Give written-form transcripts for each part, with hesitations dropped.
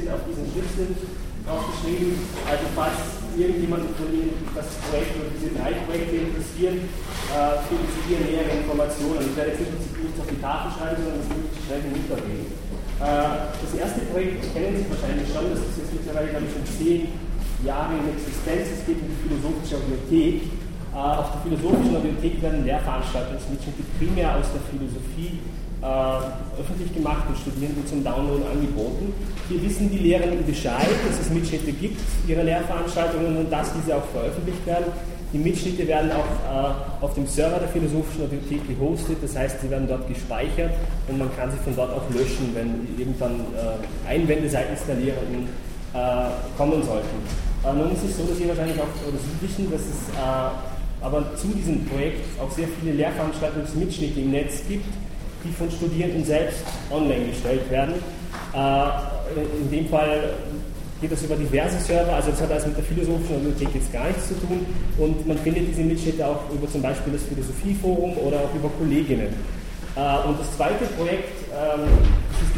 sind auf diesen Schnipseln aufgeschrieben. Also falls irgendjemand von Ihnen das Projekt oder diese 3 Projekte interessieren, finden Sie hier nähere Informationen. Ich werde jetzt nicht auf die Tafel schreiben, sondern das möchte ich schnell hinterlegen. Das erste Projekt kennen Sie wahrscheinlich schon, das ist jetzt mittlerweile, glaube ich, schon 10 Jahre in Existenz. Es geht um die philosophische Audiothek. Auf der philosophischen Audiothek werden Lehrveranstaltungsmitschnitte primär aus der Philosophie öffentlich gemacht und Studierenden zum Download angeboten. Hier wissen die Lehrenden Bescheid, dass es Mitschnitte gibt, ihre Lehrveranstaltungen, und dass diese auch veröffentlicht werden. Die Mitschnitte werden auch auf dem Server der philosophischen Audiothek gehostet, das heißt, sie werden dort gespeichert und man kann sie von dort auch löschen, wenn irgendwann Einwände seitens der Lehrenden kommen sollten. Nun ist es so, dass Sie wahrscheinlich auch oder Sie wissen, dass es aber zu diesem Projekt auch sehr viele Lehrveranstaltungsmitschnitte im Netz gibt, die von Studierenden selbst online gestellt werden. In dem Fall geht das über diverse Server, also das hat also mit der philosophischen Audiothek jetzt gar nichts zu tun, und man findet diese Mitschnitte auch über zum Beispiel das Philosophieforum oder auch über Kolleginnen. Und das zweite Projekt, das ist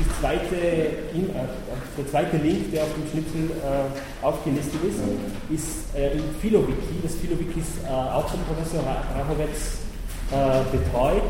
der zweite Link, der auf dem Schnipsel aufgelistet ist im Philowiki. Das Philowiki ist auch von Professor Rachowitz betreut.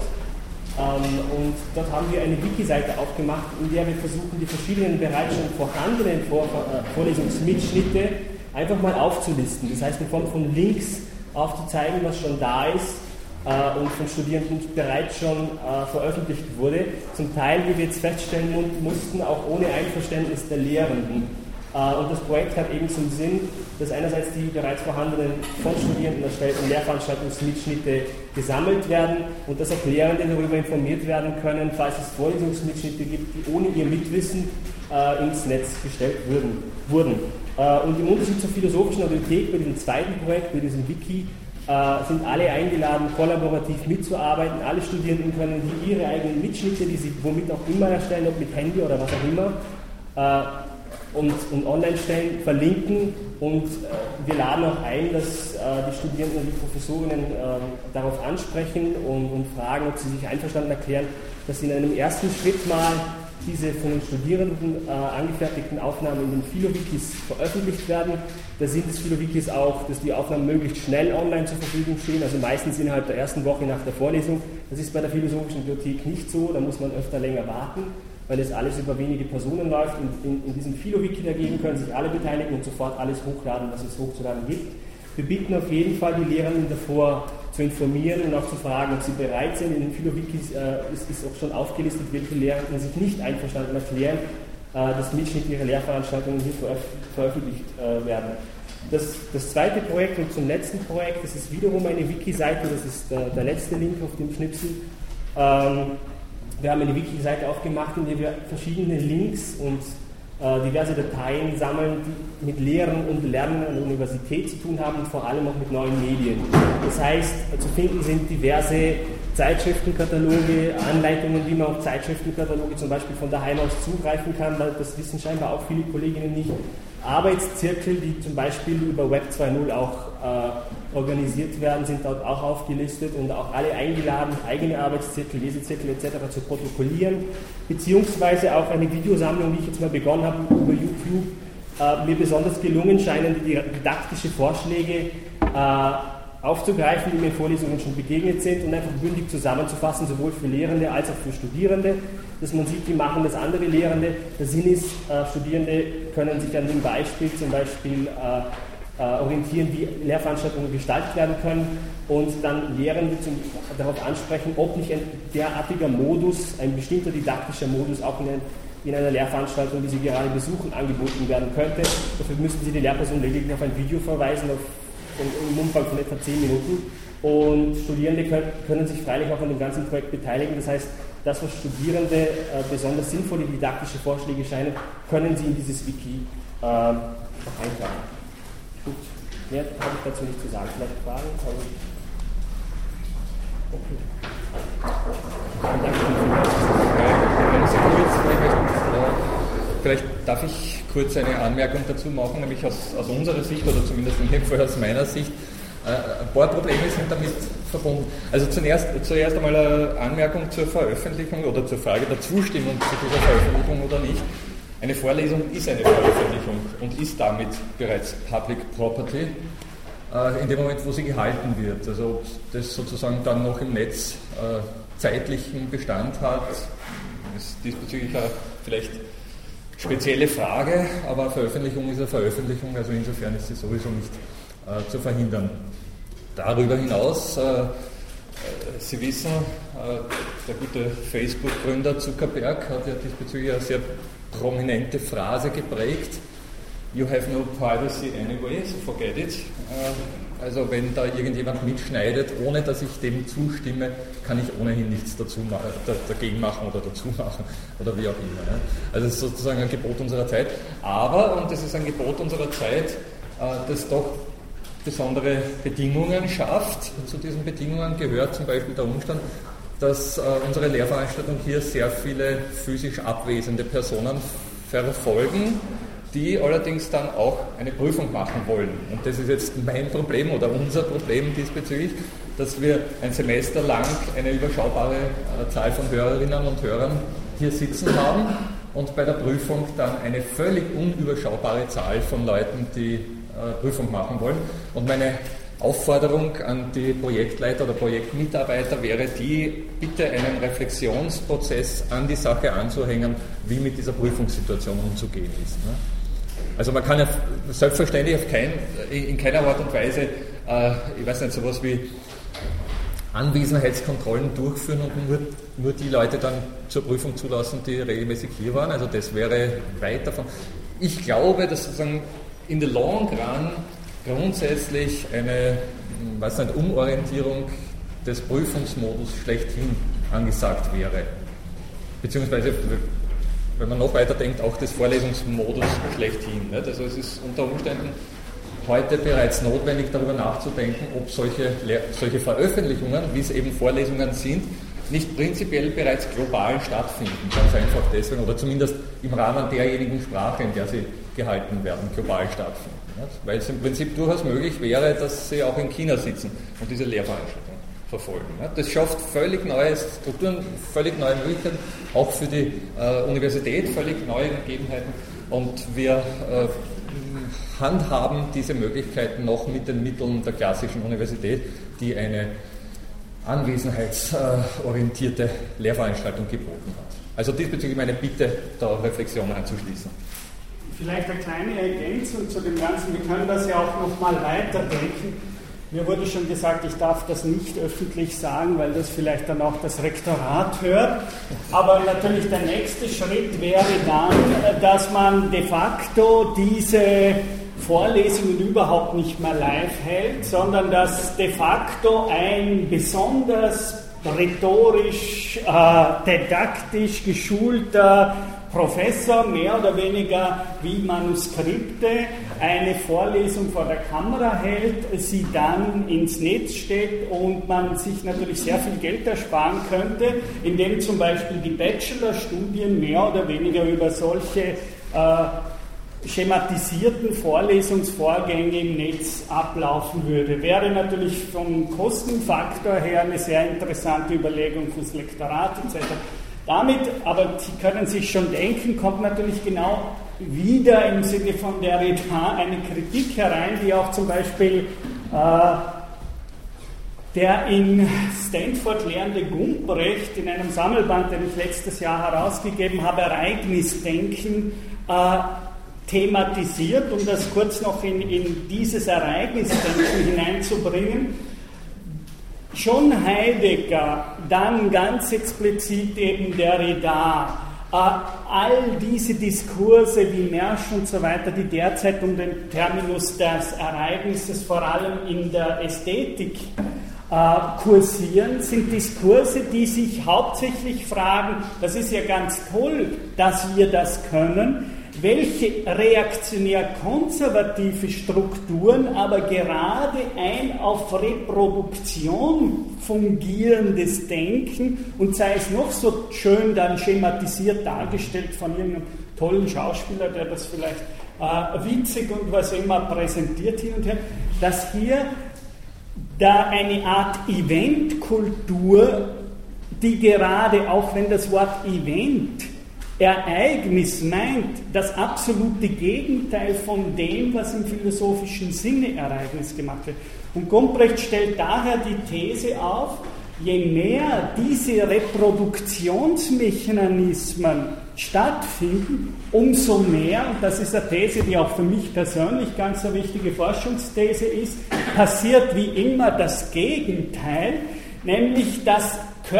Und dort haben wir eine Wiki-Seite aufgemacht, in der wir versuchen, die verschiedenen bereits schon vorhandenen Vorlesungsmitschnitte einfach mal aufzulisten. Das heißt, in Form von Links aufzuzeigen, was schon da ist und von Studierenden bereits schon veröffentlicht wurde. Zum Teil, wie wir jetzt feststellen mussten, auch ohne Einverständnis der Lehrenden. Und das Projekt hat eben zum Sinn, dass einerseits die bereits vorhandenen von Studierenden erstellten Lehrveranstaltungsmitschnitte gesammelt werden und dass auch Lehrende darüber informiert werden können, falls es Vorlesungsmitschnitte gibt, die ohne ihr Mitwissen ins Netz gestellt wurden. Und im Unterschied zur philosophischen Audiothek, bei diesem zweiten Projekt, bei diesem Wiki, sind alle eingeladen, kollaborativ mitzuarbeiten. Alle Studierenden können ihre eigenen Mitschnitte, die sie womit auch immer erstellen, ob mit Handy oder was auch immer, und online stellen, verlinken, und wir laden auch ein, dass die Studierenden und die Professorinnen darauf ansprechen und fragen, ob sie sich einverstanden erklären, dass in einem ersten Schritt mal diese von den Studierenden angefertigten Aufnahmen in den Philowikis veröffentlicht werden. Der Sinn des Philowikis auch, dass die Aufnahmen möglichst schnell online zur Verfügung stehen, also meistens innerhalb der ersten Woche nach der Vorlesung. Das ist bei der Philosophischen Bibliothek nicht so, da muss man öfter länger warten, weil es alles über wenige Personen läuft. In diesem Philowiki dagegen können sich alle beteiligen und sofort alles hochladen, was es hochzuladen gibt. Wir bitten auf jeden Fall die Lehrenden davor zu informieren und auch zu fragen, ob sie bereit sind. In den Philowikis ist auch schon aufgelistet, welche Lehrenden sich nicht einverstanden erklären, dass Mitschnitte ihrer Lehrveranstaltungen hier veröffentlicht werden. Das zweite Projekt und zum letzten Projekt, das ist wiederum eine Wiki-Seite, das ist der letzte Link auf dem Schnipsel. Wir haben eine Wiki-Seite aufgemacht, in der wir verschiedene Links und diverse Dateien sammeln, die mit Lehren und Lernen an der Universität zu tun haben und vor allem auch mit neuen Medien. Das heißt, zu finden sind diverse Zeitschriftenkataloge, Anleitungen, wie man auf Zeitschriftenkataloge zum Beispiel von daheim aus zugreifen kann, weil das wissen scheinbar auch viele Kolleginnen nicht. Arbeitszirkel, die zum Beispiel über Web 2.0 auch organisiert werden, sind dort auch aufgelistet und auch alle eingeladen, eigene Arbeitszirkel, Lesezirkel etc. zu protokollieren, beziehungsweise auch eine Videosammlung, die ich jetzt mal begonnen habe über YouTube, mir besonders gelungen scheinen, die didaktische Vorschläge aufzugreifen, die mir in Vorlesungen schon begegnet sind und einfach bündig zusammenzufassen, sowohl für Lehrende als auch für Studierende, dass man sieht, wie machen das andere Lehrende. Der Sinn ist, Studierende können sich an dem Beispiel zum Beispiel orientieren, wie Lehrveranstaltungen gestaltet werden können und dann Lehrende darauf ansprechen, ob nicht ein derartiger Modus, ein bestimmter didaktischer Modus auch in einer Lehrveranstaltung, die Sie gerade besuchen, angeboten werden könnte. Dafür müssten Sie die Lehrperson lediglich auf ein Video verweisen, im Umfang von etwa 10 Minuten. Und Studierende können sich freilich auch an dem ganzen Projekt beteiligen. Das heißt, das, was Studierende besonders sinnvolle didaktische Vorschläge scheinen, können Sie in dieses Wiki eintragen. Gut, mehr habe ich dazu nicht zu sagen. Vielleicht Fragen? Okay. Vielleicht darf ich kurz eine Anmerkung dazu machen, nämlich aus unserer Sicht oder zumindest in dem Fall aus meiner Sicht. Ein paar Probleme sind damit verbunden. Also zuerst einmal eine Anmerkung zur Veröffentlichung oder zur Frage der Zustimmung zu dieser Veröffentlichung oder nicht. eine Vorlesung ist eine Veröffentlichung und ist damit bereits Public Property in dem Moment, wo sie gehalten wird. Also ob das sozusagen dann noch im Netz zeitlichen Bestand hat, ist diesbezüglich eine vielleicht spezielle Frage, aber Veröffentlichung ist eine Veröffentlichung, also insofern ist sie sowieso nicht zu verhindern. Darüber hinaus, Sie wissen, der gute Facebook-Gründer Zuckerberg hat ja diesbezüglich eine sehr prominente Phrase geprägt: You have no privacy anyway, so forget it. Also wenn da irgendjemand mitschneidet, ohne dass ich dem zustimme, kann ich ohnehin nichts dagegen machen oder dazu machen oder wie auch immer. Also das ist sozusagen ein Gebot unserer Zeit. Aber, und das ist ein Gebot unserer Zeit, das doch besondere Bedingungen schafft. Zu diesen Bedingungen gehört zum Beispiel der Umstand, dass unsere Lehrveranstaltung hier sehr viele physisch abwesende Personen verfolgen, die allerdings dann auch eine Prüfung machen wollen. Und das ist jetzt mein Problem oder unser Problem diesbezüglich, dass wir ein Semester lang eine überschaubare Zahl von Hörerinnen und Hörern hier sitzen haben und bei der Prüfung dann eine völlig unüberschaubare Zahl von Leuten, die Prüfung machen wollen. Und meine Aufforderung an die Projektleiter oder Projektmitarbeiter wäre die, bitte einen Reflexionsprozess an die Sache anzuhängen, wie mit dieser Prüfungssituation umzugehen ist. Also man kann ja selbstverständlich in keiner Art und Weise, ich weiß nicht, sowas wie Anwesenheitskontrollen durchführen und nur die Leute dann zur Prüfung zulassen, die regelmäßig hier waren. Also das wäre weit davon. Ich glaube, dass sozusagen in the long run grundsätzlich eine Umorientierung des Prüfungsmodus schlechthin angesagt wäre. Beziehungsweise, wenn man noch weiter denkt, auch des Vorlesungsmodus schlechthin. Nicht? Also es ist unter Umständen heute bereits notwendig, darüber nachzudenken, ob solche Veröffentlichungen, wie es eben Vorlesungen sind, nicht prinzipiell bereits global stattfinden. Ganz einfach deswegen, oder zumindest im Rahmen derjenigen Sprache, in der sie gehalten werden, global stattfinden. Nicht? Weil es im Prinzip durchaus möglich wäre, dass sie auch in China sitzen und diese Lehrveranstaltung verfolgen. Nicht? Das schafft völlig neue Strukturen, völlig neue Möglichkeiten, auch für die Universität, völlig neue Gegebenheiten. Und wir handhaben diese Möglichkeiten noch mit den Mitteln der klassischen Universität, die eine anwesenheitsorientierte Lehrveranstaltung geboten hat. Also diesbezüglich meine Bitte, da Reflexion anzuschließen. Vielleicht eine kleine Ergänzung zu dem Ganzen. Wir können das ja auch noch mal weiterdenken. Mir wurde schon gesagt, ich darf das nicht öffentlich sagen, weil das vielleicht dann auch das Rektorat hört. Aber natürlich der nächste Schritt wäre dann, dass man de facto diese Vorlesungen überhaupt nicht mehr live hält, sondern dass de facto ein besonders rhetorisch, didaktisch geschulter Professor mehr oder weniger wie Manuskripte eine Vorlesung vor der Kamera hält, sie dann ins Netz stellt und man sich natürlich sehr viel Geld ersparen könnte, indem zum Beispiel die Bachelorstudien mehr oder weniger über solche schematisierten Vorlesungsvorgänge im Netz ablaufen würde. Wäre natürlich vom Kostenfaktor her eine sehr interessante Überlegung fürs Lektorat etc. Damit, aber Sie können sich schon denken, kommt natürlich genau wieder im Sinne von der Derrida eine Kritik herein, die auch zum Beispiel der in Stanford lehrende Gumbrecht in einem Sammelband, den ich letztes Jahr herausgegeben habe, Ereignisdenken, thematisiert, um das kurz noch in dieses Ereignisdenken hineinzubringen. Schon Heidegger, dann ganz explizit eben Derrida, all diese Diskurse wie Mersch und so weiter, die derzeit um den Terminus des Ereignisses vor allem in der Ästhetik kursieren, sind Diskurse, die sich hauptsächlich fragen, das ist ja ganz toll, dass wir das können, welche reaktionär-konservative Strukturen aber gerade ein auf Reproduktion fungierendes Denken, und sei es noch so schön dann schematisiert dargestellt von irgendeinem tollen Schauspieler, der das vielleicht witzig und was immer präsentiert hin und her, dass hier da eine Art Eventkultur, die gerade, auch wenn das Wort Event Ereignis meint das absolute Gegenteil von dem, was im philosophischen Sinne Ereignis gemacht wird. Und Gomprecht stellt daher die These auf, je mehr diese Reproduktionsmechanismen stattfinden, umso mehr, und das ist eine These, die auch für mich persönlich ganz eine wichtige Forschungsthese ist, passiert wie immer das Gegenteil, nämlich dass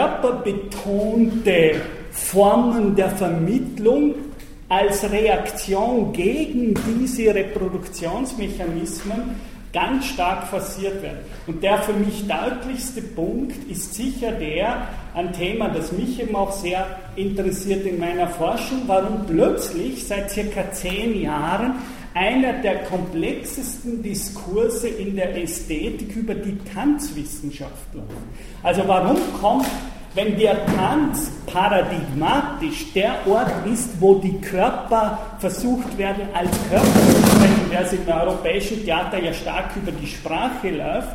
körperbetonte Formen der Vermittlung als Reaktion gegen diese Reproduktionsmechanismen ganz stark forciert werden. Und der für mich deutlichste Punkt ist sicher ein Thema, das mich eben auch sehr interessiert in meiner Forschung, warum plötzlich seit circa 10 Jahren einer der komplexesten Diskurse in der Ästhetik über die Tanzwissenschaft läuft. Also warum kommt, wenn der Tanz paradigmatisch der Ort ist, wo die Körper versucht werden, als Körper zu sprechen, der im europäischen Theater ja stark über die Sprache läuft,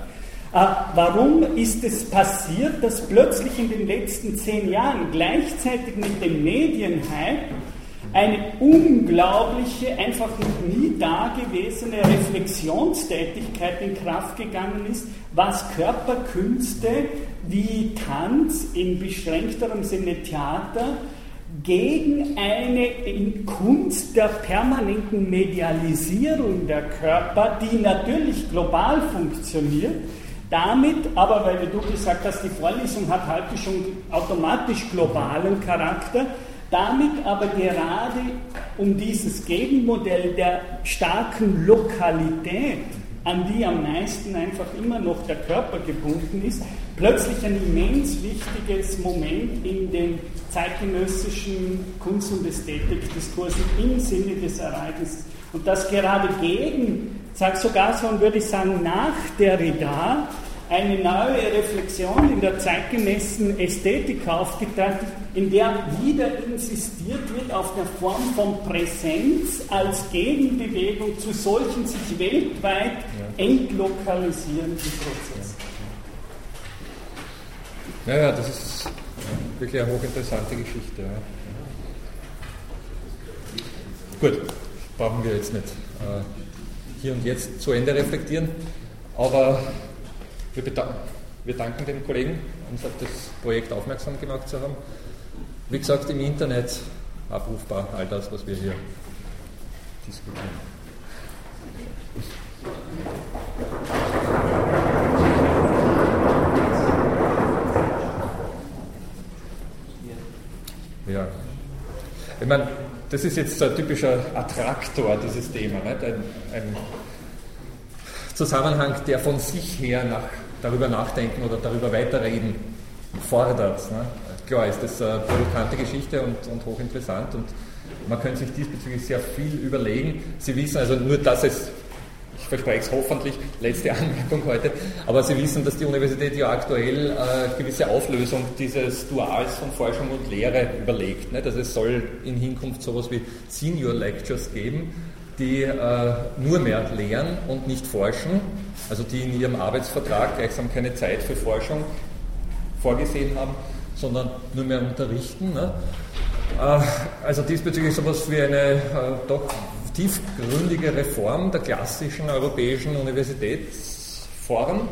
warum ist es passiert, dass plötzlich in den letzten 10 Jahren gleichzeitig mit dem Medienhype eine unglaubliche, einfach noch nie dagewesene Reflexionstätigkeit in Kraft gegangen ist, was Körperkünste wie Tanz, in beschränkterem Sinne Theater, gegen eine Kunst der permanenten Medialisierung der Körper, die natürlich global funktioniert, damit aber, weil du gesagt hast, die Vorlesung hat heute schon automatisch globalen Charakter, damit aber gerade um dieses Gegenmodell der starken Lokalität, an die am meisten einfach immer noch der Körper gebunden ist, plötzlich ein immens wichtiges Moment in den zeitgenössischen Kunst- und Ästhetikdiskursen im Sinne des Ereignisses. Und das gerade sogar so, würde ich sagen, nach Derrida eine neue Reflexion in der zeitgemäßen Ästhetik aufgeteilt, in der wieder insistiert wird auf der Form von Präsenz als Gegenbewegung zu solchen sich weltweit entlokalisierenden Prozessen. Ja, das ist wirklich eine hochinteressante Geschichte. Ja. Gut, brauchen wir jetzt nicht hier und jetzt zu Ende reflektieren, aber wir danken den Kollegen, uns auf das Projekt aufmerksam gemacht zu haben. Wie gesagt, im Internet abrufbar all das, was wir hier diskutieren. Ja, ich meine, das ist jetzt so ein typischer Attraktor, dieses Thema, nicht? Ein Zusammenhang, der von sich her darüber nachdenken oder darüber weiterreden fordert. Ne? Klar ist das eine provokante Geschichte und hochinteressant und man könnte sich diesbezüglich sehr viel überlegen. Sie wissen also nur, dass es, ich verspreche es hoffentlich, letzte Anmerkung heute, aber Sie wissen, dass die Universität ja aktuell eine gewisse Auflösung dieses Duals von Forschung und Lehre überlegt. Nicht? Also es soll in Hinkunft sowas wie Senior Lectures geben, die nur mehr lehren und nicht forschen, also die in ihrem Arbeitsvertrag gleichsam keine Zeit für Forschung vorgesehen haben, sondern nur mehr unterrichten. Ne? Also diesbezüglich sowas wie eine doch tiefgründige Reform der klassischen europäischen Universitätsform.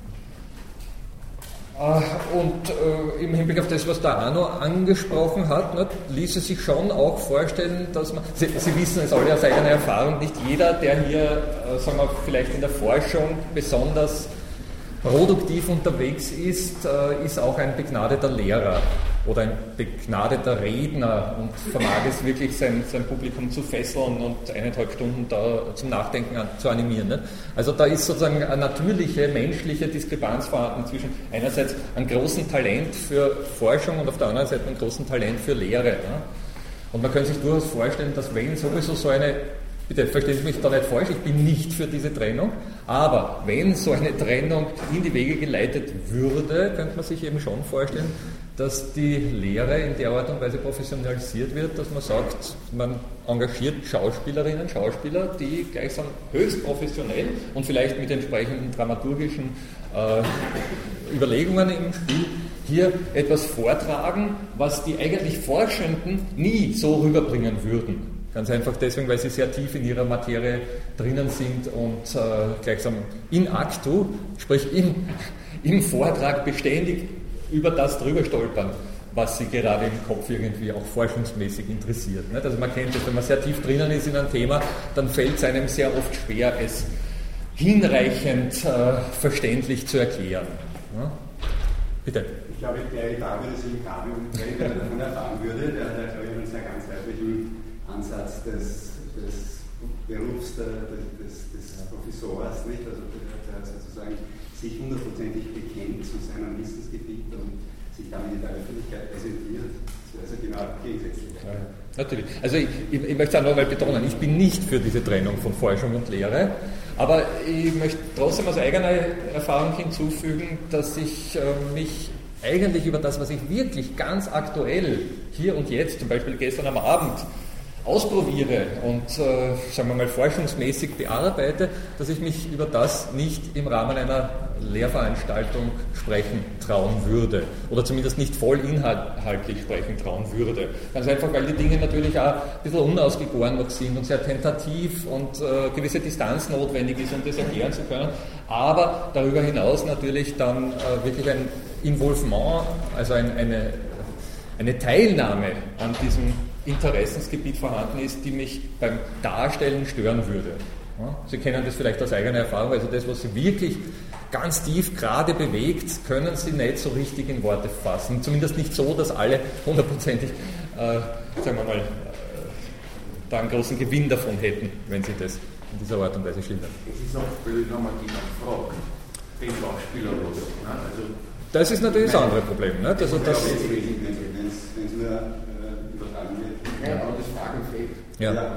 Und im Hinblick auf das, was der Arno angesprochen hat, ne, ließe sich schon auch vorstellen, dass man, Sie wissen es alle aus eigener Erfahrung, nicht jeder, der hier, sagen wir, vielleicht in der Forschung besonders produktiv unterwegs ist, ist auch ein begnadeter Lehrer oder ein begnadeter Redner und vermag es wirklich, sein Publikum zu fesseln und 1,5 Stunden da zum Nachdenken zu animieren. Ne? Also da ist sozusagen eine natürliche, menschliche Diskrepanz vorhanden zwischen einerseits einem großen Talent für Forschung und auf der anderen Seite einem großen Talent für Lehre. Ne? Und man könnte sich durchaus vorstellen, dass wenn sowieso so eine, bitte verstehen Sie mich da nicht falsch, ich bin nicht für diese Trennung, aber wenn so eine Trennung in die Wege geleitet würde, könnte man sich eben schon vorstellen, dass die Lehre in der Art und Weise professionalisiert wird, dass man sagt, man engagiert Schauspielerinnen, Schauspieler, die gleichsam höchst professionell und vielleicht mit entsprechenden dramaturgischen Überlegungen im Spiel hier etwas vortragen, was die eigentlich Forschenden nie so rüberbringen würden. Ganz einfach deswegen, weil sie sehr tief in ihrer Materie drinnen sind und gleichsam in actu, sprich im Vortrag beständig über das drüber stolpern, was sie gerade im Kopf irgendwie auch forschungsmäßig interessiert. Nicht? Also man kennt das, wenn man sehr tief drinnen ist in einem Thema, dann fällt es einem sehr oft schwer, es hinreichend verständlich zu erklären. Ja? Bitte. Ich glaube, der Derrida würde sich gerade wenn er davon erfahren würde, der hat, glaube ich, einen sehr ganzheitlichen Ansatz des Berufs des Professors, nicht? Also der sozusagen sich hundertprozentig bekennt zu seinem Wissensgebiet und sich damit in der Öffentlichkeit präsentiert. Das ist also genau gegensätzlich. Ja, natürlich. Also ich möchte auch noch mal betonen, ich bin nicht für diese Trennung von Forschung und Lehre, aber ich möchte trotzdem aus eigener Erfahrung hinzufügen, dass ich mich eigentlich über das, was ich wirklich ganz aktuell hier und jetzt, zum Beispiel gestern am Abend, ausprobiere und, sagen wir mal, forschungsmäßig bearbeite, dass ich mich über das nicht im Rahmen einer Lehrveranstaltung sprechen trauen würde oder zumindest nicht voll inhaltlich sprechen trauen würde. Ganz einfach, weil die Dinge natürlich auch ein bisschen unausgegoren noch sind und sehr tentativ und gewisse Distanz notwendig ist, um das erklären zu können, aber darüber hinaus natürlich dann wirklich ein Involvement, also eine Teilnahme an diesem Interessensgebiet vorhanden ist, die mich beim Darstellen stören würde. Ja? Sie kennen das vielleicht aus eigener Erfahrung, also das, was Sie wirklich ganz tief gerade bewegt, können Sie nicht so richtig in Worte fassen. Zumindest nicht so, dass alle hundertprozentig, sagen wir mal, da einen großen Gewinn davon hätten, wenn Sie das in dieser Art und Weise schildern. Es ist auch völlig normal die Frage, den Schauspielerlos. Also das ist natürlich das andere Problem. Ne? Also das, wenn es nur übertragen wird. Ja, aber das Fragenfeld. Ja.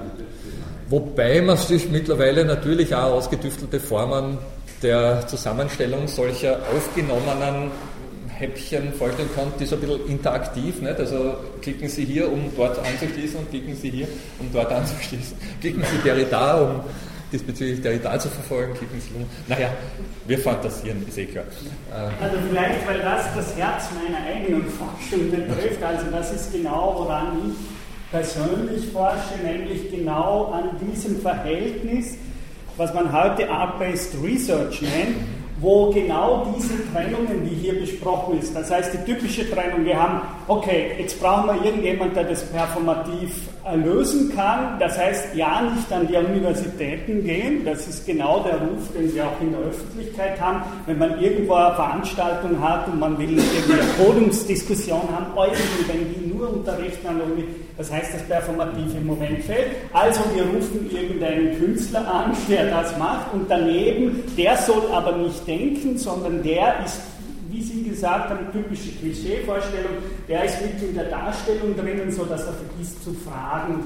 Wobei man sich mittlerweile natürlich auch ausgedüftelte Formen der Zusammenstellung solcher aufgenommenen Häppchen vorstellen kann, die so ein bisschen interaktiv, nicht? Also klicken Sie hier, um dort anzuschließen und klicken Sie hier, um dort anzuschließen. Klicken Sie Derrida, um diesbezüglich Derrida zu verfolgen, klicken Sie um. Naja, wir fantasieren, ist eh klar. Also vielleicht, weil das Herz meiner eigenen Forschung betrifft, also das ist genau, woran ich persönlich forsche, nämlich genau an diesem Verhältnis, was man heute Art-Based Research nennt, wo genau diese Trennungen, die hier besprochen ist, das heißt die typische Trennung, wir haben, okay, jetzt brauchen wir irgendjemanden, der das performativ lösen kann, das heißt ja nicht an die Universitäten gehen, das ist genau der Ruf, den sie auch in der Öffentlichkeit haben, wenn man irgendwo eine Veranstaltung hat und man will eine Podiumsdiskussion haben, irgendwie, wenn die nur unterrichten an der Uni, das heißt, das Performative im Moment fällt, also wir rufen irgendeinen Künstler an, der das macht und daneben, der soll aber nicht denken, sondern der ist, wie Sie gesagt haben, typische Klischeevorstellung, der ist mit in der Darstellung drinnen, sodass er vergisst zu fragen.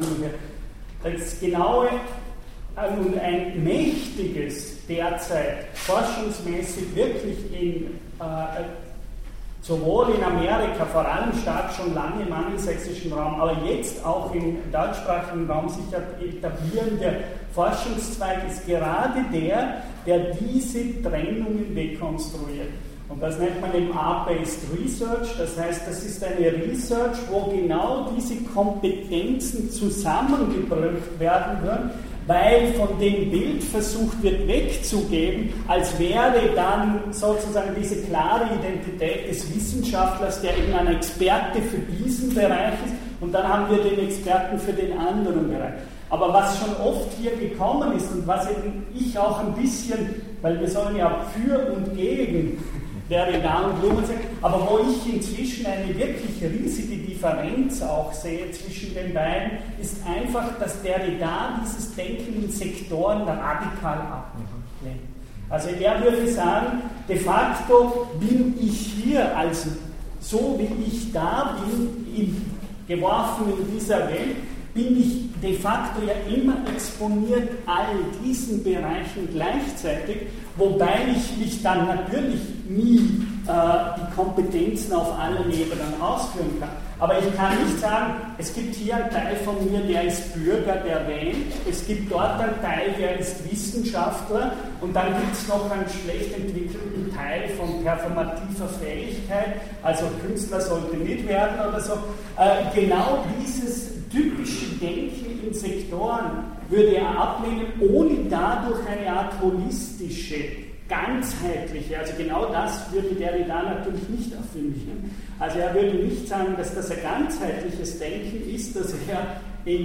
Das genaue und ein mächtiges derzeit forschungsmäßig wirklich sowohl in Amerika, vor allem stark schon lange im angelsächsischen Raum, aber jetzt auch im deutschsprachigen Raum sich etablierende Forschungszweig ist gerade der diese Trennungen dekonstruiert. Und das nennt man eben Art-Based Research, das heißt, das ist eine Research, wo genau diese Kompetenzen zusammengebracht werden können, weil von dem Bild versucht wird wegzugeben, als wäre dann sozusagen diese klare Identität des Wissenschaftlers, der eben ein Experte für diesen Bereich ist, und dann haben wir den Experten für den anderen Bereich. Aber was schon oft hier gekommen ist und was eben ich auch ein bisschen, weil wir sollen ja für und gegen Derrida und Blumen sagen, aber wo ich inzwischen eine wirklich riesige Differenz auch sehe zwischen den beiden, ist einfach, dass Derrida dieses Denken in Sektoren radikal ablehnt. Also er würde sagen, de facto bin ich hier, also so wie ich da bin, geworfen in dieser Welt, bin ich de facto ja immer exponiert all diesen Bereichen gleichzeitig, wobei ich mich dann natürlich nie die Kompetenzen auf allen Ebenen ausführen kann. Aber ich kann nicht sagen, es gibt hier einen Teil von mir, der ist Bürger, der wählt, es gibt dort einen Teil, der ist Wissenschaftler und dann gibt es noch einen schlecht entwickelten Teil von performativer Fähigkeit, also Künstler sollte nicht werden oder so. Genau dieses typische Denken in Sektoren würde er ablehnen, ohne dadurch eine Art holistische, ganzheitliche, also genau das würde Derrida natürlich nicht erfinden. Also er würde nicht sagen, dass das ein ganzheitliches Denken ist, das er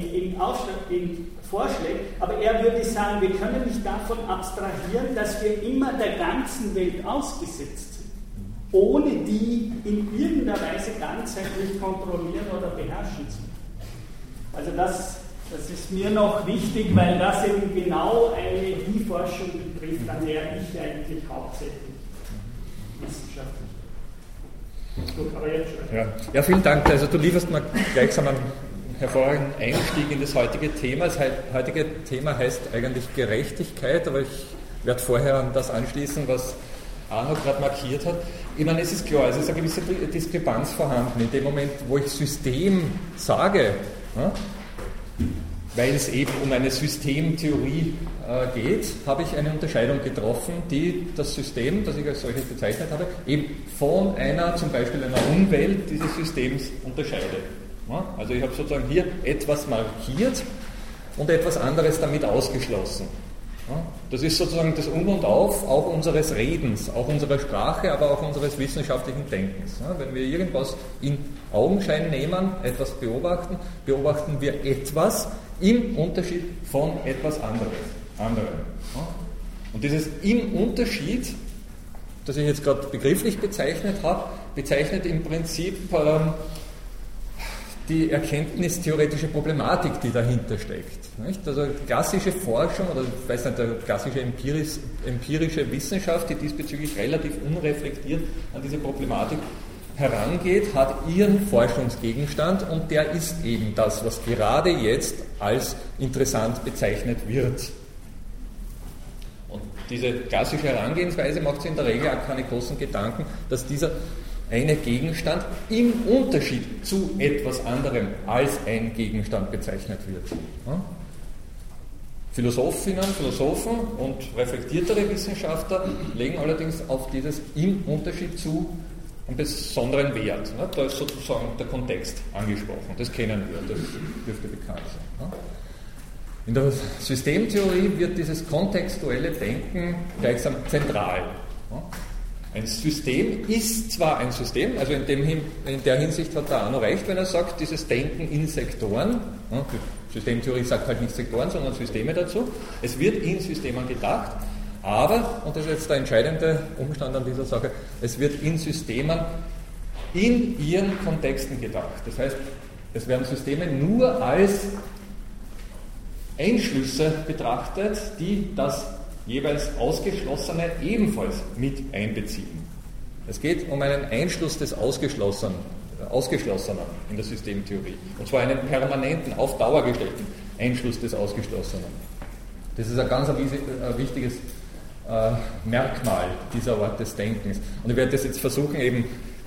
vorschlägt, aber er würde sagen, wir können nicht davon abstrahieren, dass wir immer der ganzen Welt ausgesetzt sind, ohne die in irgendeiner Weise ganzheitlich kontrollieren oder beherrschen zu können. Also das ist mir noch wichtig, weil das eben genau die Forschung betrifft, an der ich eigentlich hauptsächlich wissenschaftlich bin. Gut, aber jetzt schon. Ja, vielen Dank. Also du lieferst mal gleichsam einen hervorragenden Einstieg in das heutige Thema. Das heutige Thema heißt eigentlich Gerechtigkeit, aber ich werde vorher an das anschließen, was Arno gerade markiert hat. Ich meine, es ist klar, es ist eine gewisse Diskrepanz vorhanden. In dem Moment, wo ich System sage, ja, weil es eben um eine Systemtheorie geht, habe ich eine Unterscheidung getroffen, die das System, das ich als solches bezeichnet habe, eben von einer, zum Beispiel einer Umwelt dieses Systems unterscheidet. Ja, also ich habe sozusagen hier etwas markiert und etwas anderes damit ausgeschlossen. Ja, das ist sozusagen das Um und Auf auch unseres Redens, auch unserer Sprache, aber auch unseres wissenschaftlichen Denkens. Ja, wenn wir irgendwas in Augenschein nehmen, etwas beobachten, beobachten wir etwas im Unterschied von etwas anderem. Ja. Und dieses im Unterschied, das ich jetzt gerade begrifflich bezeichnet habe, bezeichnet im Prinzip die erkenntnistheoretische Problematik, die dahinter steckt. Nicht? Also klassische Forschung oder ich weiß nicht, klassische empirische Wissenschaft, die diesbezüglich relativ unreflektiert an diese Problematik herangeht, hat ihren Forschungsgegenstand und der ist eben das, was gerade jetzt als interessant bezeichnet wird. Und diese klassische Herangehensweise macht sich in der Regel auch keine großen Gedanken, dass dieser eine Gegenstand im Unterschied zu etwas anderem als ein Gegenstand bezeichnet wird. Ja? Philosophinnen, Philosophen und reflektiertere Wissenschaftler legen allerdings auf dieses im Unterschied zu einen besonderen Wert. Ne? Da ist sozusagen der Kontext angesprochen. Das kennen wir, das dürfte bekannt sein. Ne? In der Systemtheorie wird dieses kontextuelle Denken gleichsam zentral. Ne? Ein System ist zwar ein System, also in der Hinsicht hat der Arno recht, wenn er sagt, dieses Denken in Sektoren, die Systemtheorie sagt halt nicht Sektoren, sondern Systeme dazu, es wird in Systemen gedacht, aber, und das ist jetzt der entscheidende Umstand an dieser Sache, es wird in Systemen in ihren Kontexten gedacht. Das heißt, es werden Systeme nur als Einschlüsse betrachtet, die das jeweils Ausgeschlossene ebenfalls mit einbeziehen. Es geht um einen Einschluss des Ausgeschlossenen in der Systemtheorie. Und zwar einen permanenten, auf Dauer gestellten Einschluss des Ausgeschlossenen. Das ist ein ganz wichtiges Merkmal dieser Art des Denkens. Und ich werde das jetzt versuchen, eben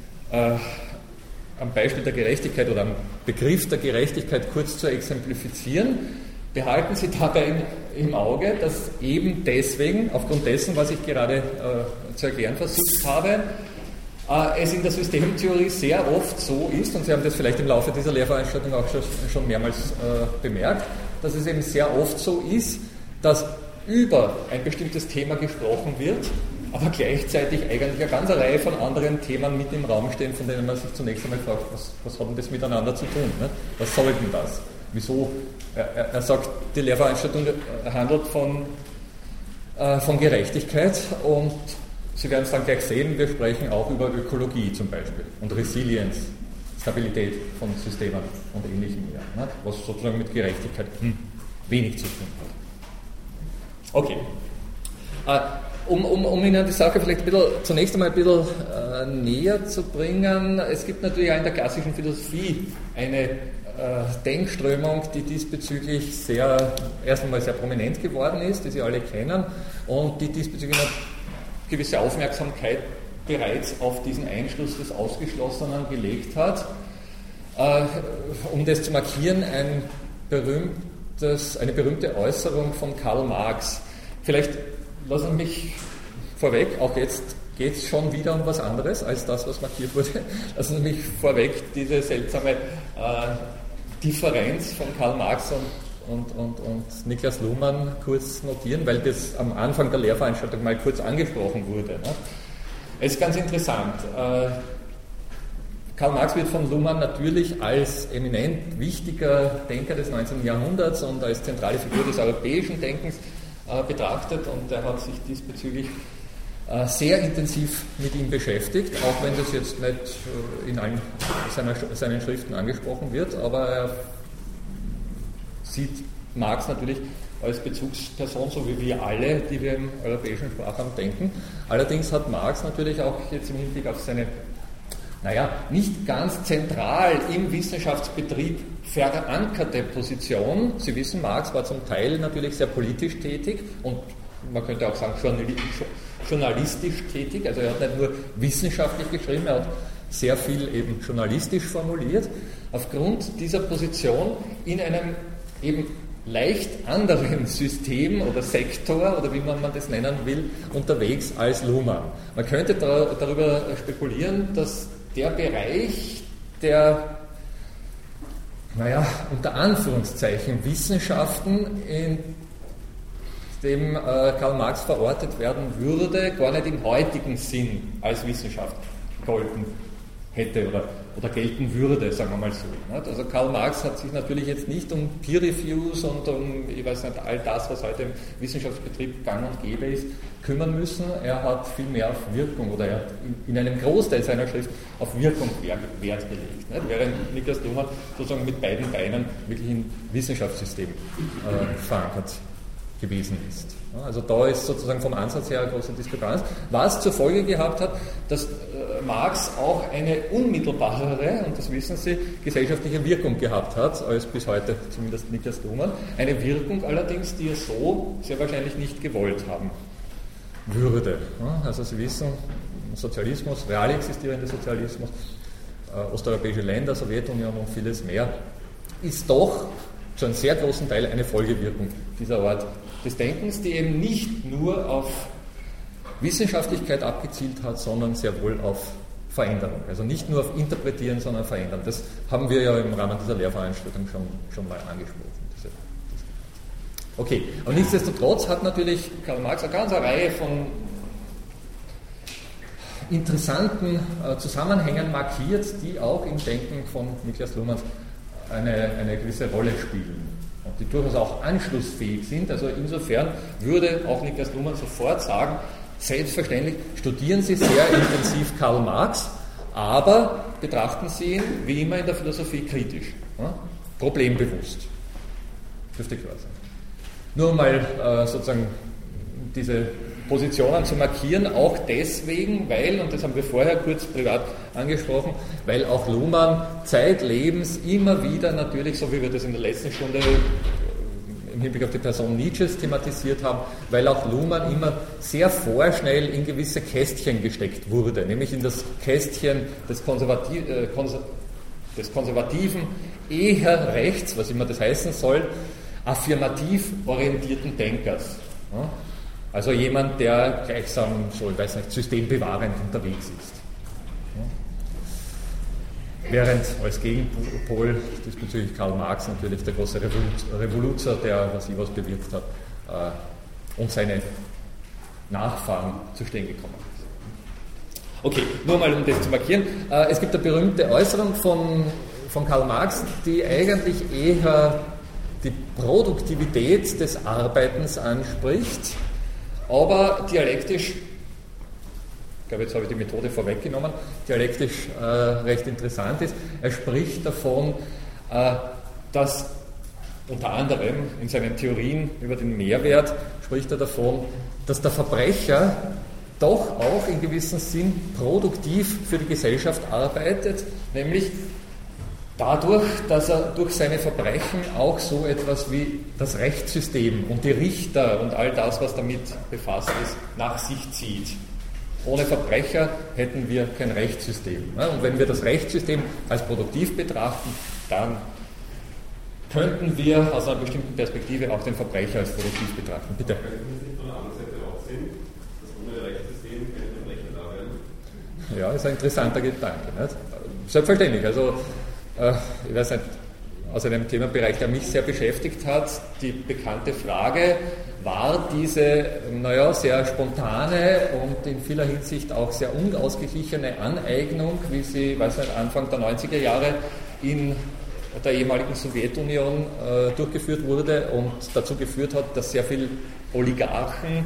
am Beispiel der Gerechtigkeit oder am Begriff der Gerechtigkeit kurz zu exemplifizieren. Behalten Sie dabei im Auge, dass eben deswegen, aufgrund dessen, was ich gerade zu erklären versucht habe, es in der Systemtheorie sehr oft so ist, und Sie haben das vielleicht im Laufe dieser Lehrveranstaltung auch schon mehrmals bemerkt, dass es eben sehr oft so ist, dass über ein bestimmtes Thema gesprochen wird, aber gleichzeitig eigentlich eine ganze Reihe von anderen Themen mit im Raum stehen, von denen man sich zunächst einmal fragt, was hat denn das miteinander zu tun? Ne? Was soll denn das? Wieso? Er sagt, die Lehrveranstaltung handelt von Gerechtigkeit und Sie werden es dann gleich sehen, wir sprechen auch über Ökologie zum Beispiel und Resilienz, Stabilität von Systemen und Ähnlichem mehr, ne? Was sozusagen mit Gerechtigkeit wenig zu tun hat. Okay. Um Ihnen die Sache vielleicht zunächst einmal ein bisschen näher zu bringen, es gibt natürlich auch in der klassischen Philosophie eine Denkströmung, die diesbezüglich erst einmal sehr prominent geworden ist, die Sie alle kennen und die diesbezüglich eine gewisse Aufmerksamkeit bereits auf diesen Einschluss des Ausgeschlossenen gelegt hat. Um das zu markieren, eine berühmte Äußerung von Karl Marx. Vielleicht lassen Sie mich vorweg, auch jetzt geht es schon wieder um was anderes als das, was markiert wurde. Lassen Sie mich vorweg diese seltsame Differenz von Karl Marx und Niklas Luhmann kurz notieren, weil das am Anfang der Lehrveranstaltung mal kurz angesprochen wurde. Ne? Es ist ganz interessant. Karl Marx wird von Luhmann natürlich als eminent wichtiger Denker des 19. Jahrhunderts und als zentrale Figur des europäischen Denkens betrachtet, und er hat sich diesbezüglich sehr intensiv mit ihm beschäftigt, auch wenn das jetzt nicht in allen seinen Schriften angesprochen wird, aber er sieht Marx natürlich als Bezugsperson, so wie wir alle, die wir im europäischen Sprachraum denken. Allerdings hat Marx natürlich auch jetzt im Hinblick auf seine, nicht ganz zentral im Wissenschaftsbetrieb verankerte Position. Sie wissen, Marx war zum Teil natürlich sehr politisch tätig und man könnte auch sagen journalistisch tätig. Also er hat nicht nur wissenschaftlich geschrieben, er hat sehr viel eben journalistisch formuliert. Aufgrund dieser Position in einem eben leicht anderen System oder Sektor oder wie man das nennen will, unterwegs als Luhmann. Man könnte darüber spekulieren, dass der Bereich der, unter Anführungszeichen Wissenschaften, in dem Karl Marx verortet werden würde, gar nicht im heutigen Sinn als Wissenschaft gegolten hätte oder gelten würde, sagen wir mal so. Also Karl Marx hat sich natürlich jetzt nicht um Peer Reviews und um, all das, was heute im Wissenschaftsbetrieb gang und gäbe ist, kümmern müssen. Er hat viel mehr auf Wirkung, oder er hat in einem Großteil seiner Schrift auf Wirkung Wert gelegt. Während Niklas Luhmann sozusagen mit beiden Beinen wirklich im Wissenschaftssystem verankert gewesen ist. Also da ist sozusagen vom Ansatz her eine große Diskrepanz, was zur Folge gehabt hat, dass Marx auch eine unmittelbarere, und das wissen Sie, gesellschaftliche Wirkung gehabt hat, als bis heute zumindest Niklas Luhmann. Eine Wirkung allerdings, die er so sehr wahrscheinlich nicht gewollt haben würde. Also Sie wissen, Sozialismus, real existierender Sozialismus, osteuropäische Länder, Sowjetunion und vieles mehr, ist doch zu einem sehr großen Teil eine Folgewirkung dieser Art des Denkens, die eben nicht nur auf Wissenschaftlichkeit abgezielt hat, sondern sehr wohl auf Veränderung. Also nicht nur auf Interpretieren, sondern Verändern. Das haben wir ja im Rahmen dieser Lehrveranstaltung schon mal angesprochen. Okay, aber nichtsdestotrotz hat natürlich Karl Marx eine ganze Reihe von interessanten Zusammenhängen markiert, die auch im Denken von Niklas Luhmann eine gewisse Rolle spielen und die durchaus auch anschlussfähig sind. Also insofern würde auch Niklas Luhmann sofort sagen, selbstverständlich studieren Sie sehr intensiv Karl Marx, aber betrachten Sie ihn wie immer in der Philosophie kritisch, problembewusst. Dürfte klar sein. Nur mal sozusagen diese Positionen zu markieren, auch deswegen, weil, und das haben wir vorher kurz privat angesprochen, weil auch Luhmann zeitlebens immer wieder natürlich, so wie wir das in der letzten Stunde im Hinblick auf die Person Nietzsches thematisiert haben, weil auch Luhmann immer sehr vorschnell in gewisse Kästchen gesteckt wurde, nämlich in das Kästchen des konservativen, eher rechts, was immer das heißen soll, affirmativ orientierten Denkers. Also jemand, der gleichsam so, systembewahrend unterwegs ist. Während als Gegenpol diesbezüglich Karl Marx natürlich der große Revoluzer, der was bewirkt hat und seine Nachfahren zu stehen gekommen ist. Okay, nur mal um das zu markieren. Es gibt eine berühmte Äußerung von Karl Marx, die eigentlich eher die Produktivität des Arbeitens anspricht, aber dialektisch, ich glaube, jetzt habe ich die Methode vorweggenommen, dialektisch recht interessant ist. Er spricht davon, dass unter anderem in seinen Theorien über den Mehrwert spricht er davon, dass der Verbrecher doch auch in gewissem Sinn produktiv für die Gesellschaft arbeitet, nämlich dadurch, dass er durch seine Verbrechen auch so etwas wie das Rechtssystem und die Richter und all das, was damit befasst ist, nach sich zieht. ohne Verbrecher hätten wir kein Rechtssystem. Und wenn wir das Rechtssystem als produktiv betrachten, dann könnten wir aus einer bestimmten Perspektive auch den Verbrecher als produktiv betrachten. Bitte. Können Sie es nicht von der anderen Seite auch sehen, dass ohne Rechtssystem keine Verbrecher da wären? Ja, ist ein interessanter Gedanke. Nicht? Selbstverständlich. Also, ich weiß nicht, aus einem Themenbereich, der mich sehr beschäftigt hat, die bekannte Frage, war diese, sehr spontane und in vieler Hinsicht auch sehr unausgeglichene Aneignung, wie sie, Anfang der 90er Jahre in der ehemaligen Sowjetunion durchgeführt wurde und dazu geführt hat, dass sehr viele Oligarchen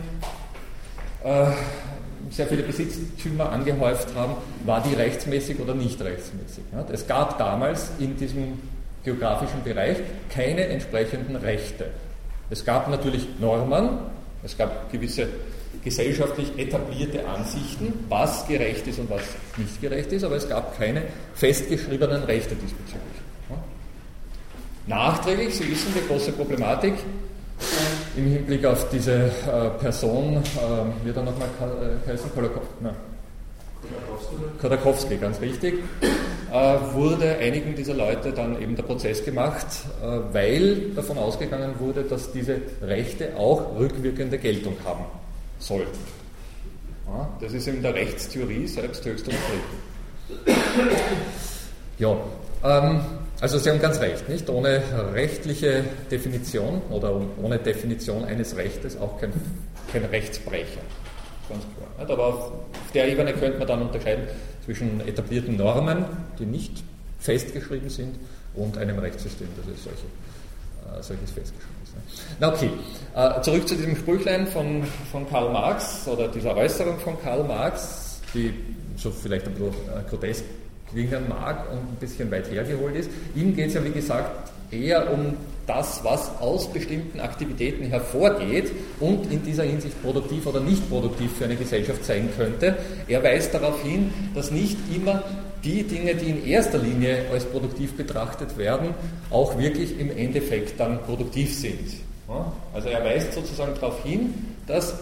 sehr viele Besitztümer angehäuft haben, war die rechtsmäßig oder nicht rechtsmäßig. Es gab damals in diesem geografischen Bereich keine entsprechenden Rechte. Es gab natürlich Normen, es gab gewisse gesellschaftlich etablierte Ansichten, was gerecht ist und was nicht gerecht ist, aber es gab keine festgeschriebenen Rechte diesbezüglich. Nachträglich, Sie wissen, die große Problematik im Hinblick auf diese Person, wird er nochmal heißen, Khodorkovsky, ganz richtig, wurde einigen dieser Leute dann eben der Prozess gemacht, weil davon ausgegangen wurde, dass diese Rechte auch rückwirkende Geltung haben sollten. Ja, das ist in der Rechtstheorie selbst höchst umstritten. Ja, also Sie haben ganz recht, nicht? Ohne rechtliche Definition oder ohne Definition eines Rechtes auch kein Rechtsbrecher. Ganz klar. Nicht? Aber auf der Ebene könnte man dann unterscheiden zwischen etablierten Normen, die nicht festgeschrieben sind, und einem Rechtssystem, das ist solches festgeschrieben ist. Na okay, zurück zu diesem Sprüchlein von Karl Marx oder dieser Äußerung von Karl Marx, die so vielleicht ein bisschen grotesk klingen mag und ein bisschen weit hergeholt ist. Ihm geht es ja, wie gesagt, eher um das, was aus bestimmten Aktivitäten hervorgeht und in dieser Hinsicht produktiv oder nicht produktiv für eine Gesellschaft sein könnte. Er weist darauf hin, dass nicht immer die Dinge, die in erster Linie als produktiv betrachtet werden, auch wirklich im Endeffekt dann produktiv sind. Also er weist sozusagen darauf hin, dass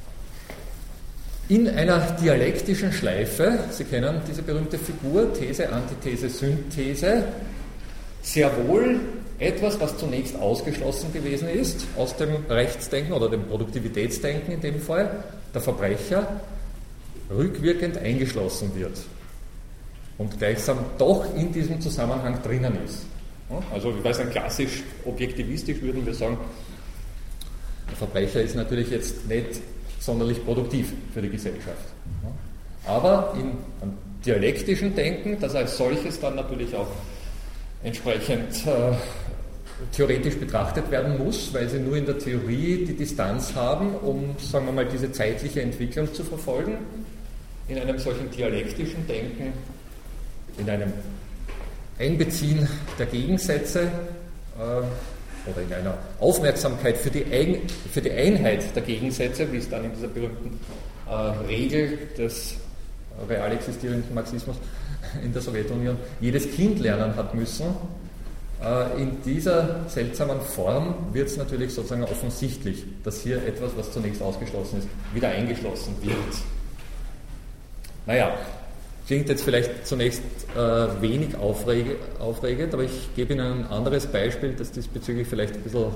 in einer dialektischen Schleife, Sie kennen diese berühmte Figur, These, Antithese, Synthese, sehr wohl etwas, was zunächst ausgeschlossen gewesen ist aus dem Rechtsdenken oder dem Produktivitätsdenken in dem Fall, der Verbrecher, rückwirkend eingeschlossen wird und gleichsam doch in diesem Zusammenhang drinnen ist. Also ich weiß nicht, klassisch objektivistisch würden wir sagen, der Verbrecher ist natürlich jetzt nicht sonderlich produktiv für die Gesellschaft. Aber in einem dialektischen Denken, das als solches dann natürlich auch entsprechend theoretisch betrachtet werden muss, weil sie nur in der Theorie die Distanz haben, um, sagen wir mal, diese zeitliche Entwicklung zu verfolgen. In einem solchen dialektischen Denken, in einem Einbeziehen der Gegensätze oder in einer Aufmerksamkeit für die Einheit der Gegensätze, wie es dann in dieser berühmten Regel des real existierenden Marxismus in der Sowjetunion jedes Kind lernen hat müssen. In dieser seltsamen Form wird es natürlich sozusagen offensichtlich, dass hier etwas, was zunächst ausgeschlossen ist, wieder eingeschlossen wird. Naja, klingt jetzt vielleicht zunächst wenig aufregend, aber ich gebe Ihnen ein anderes Beispiel, das diesbezüglich vielleicht ein bisschen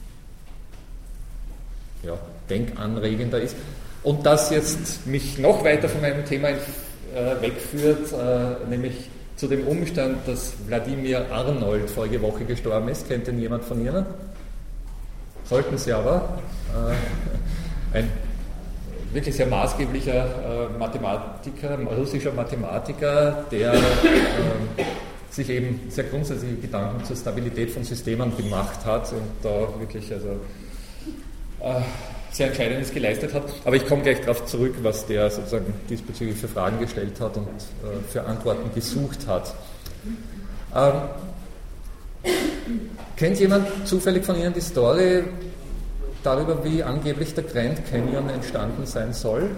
denkanregender ist und das jetzt mich noch weiter von meinem Thema wegführt, nämlich zu dem Umstand, dass Wladimir Arnold vorige Woche gestorben ist. Kennt denn jemand von Ihnen? Sollten Sie aber. Ein wirklich sehr maßgeblicher russischer Mathematiker, der sich eben sehr grundsätzliche Gedanken zur Stabilität von Systemen gemacht hat und da wirklich sehr Entscheidendes geleistet hat. Aber ich komme gleich darauf zurück, was der sozusagen diesbezüglich für Fragen gestellt hat und für Antworten gesucht hat. Kennt jemand zufällig von Ihnen die Story darüber, wie angeblich der Grand Canyon entstanden sein soll?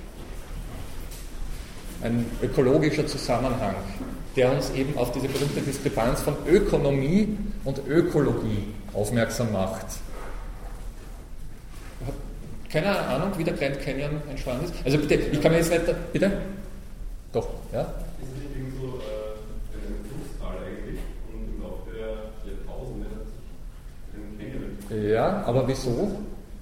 Ein ökologischer Zusammenhang, der uns eben auf diese berühmte Diskrepanz von Ökonomie und Ökologie aufmerksam macht. keine Ahnung, wie der Grand Canyon entstanden ist? Also bitte, ich kann mir jetzt nicht... Bitte? Doch, ja? Ist es nicht irgendwie so ein Flusstal eigentlich und im Laufe der Jahrtausende hat sich ein Canyon entwickelt? Ja, aber wieso?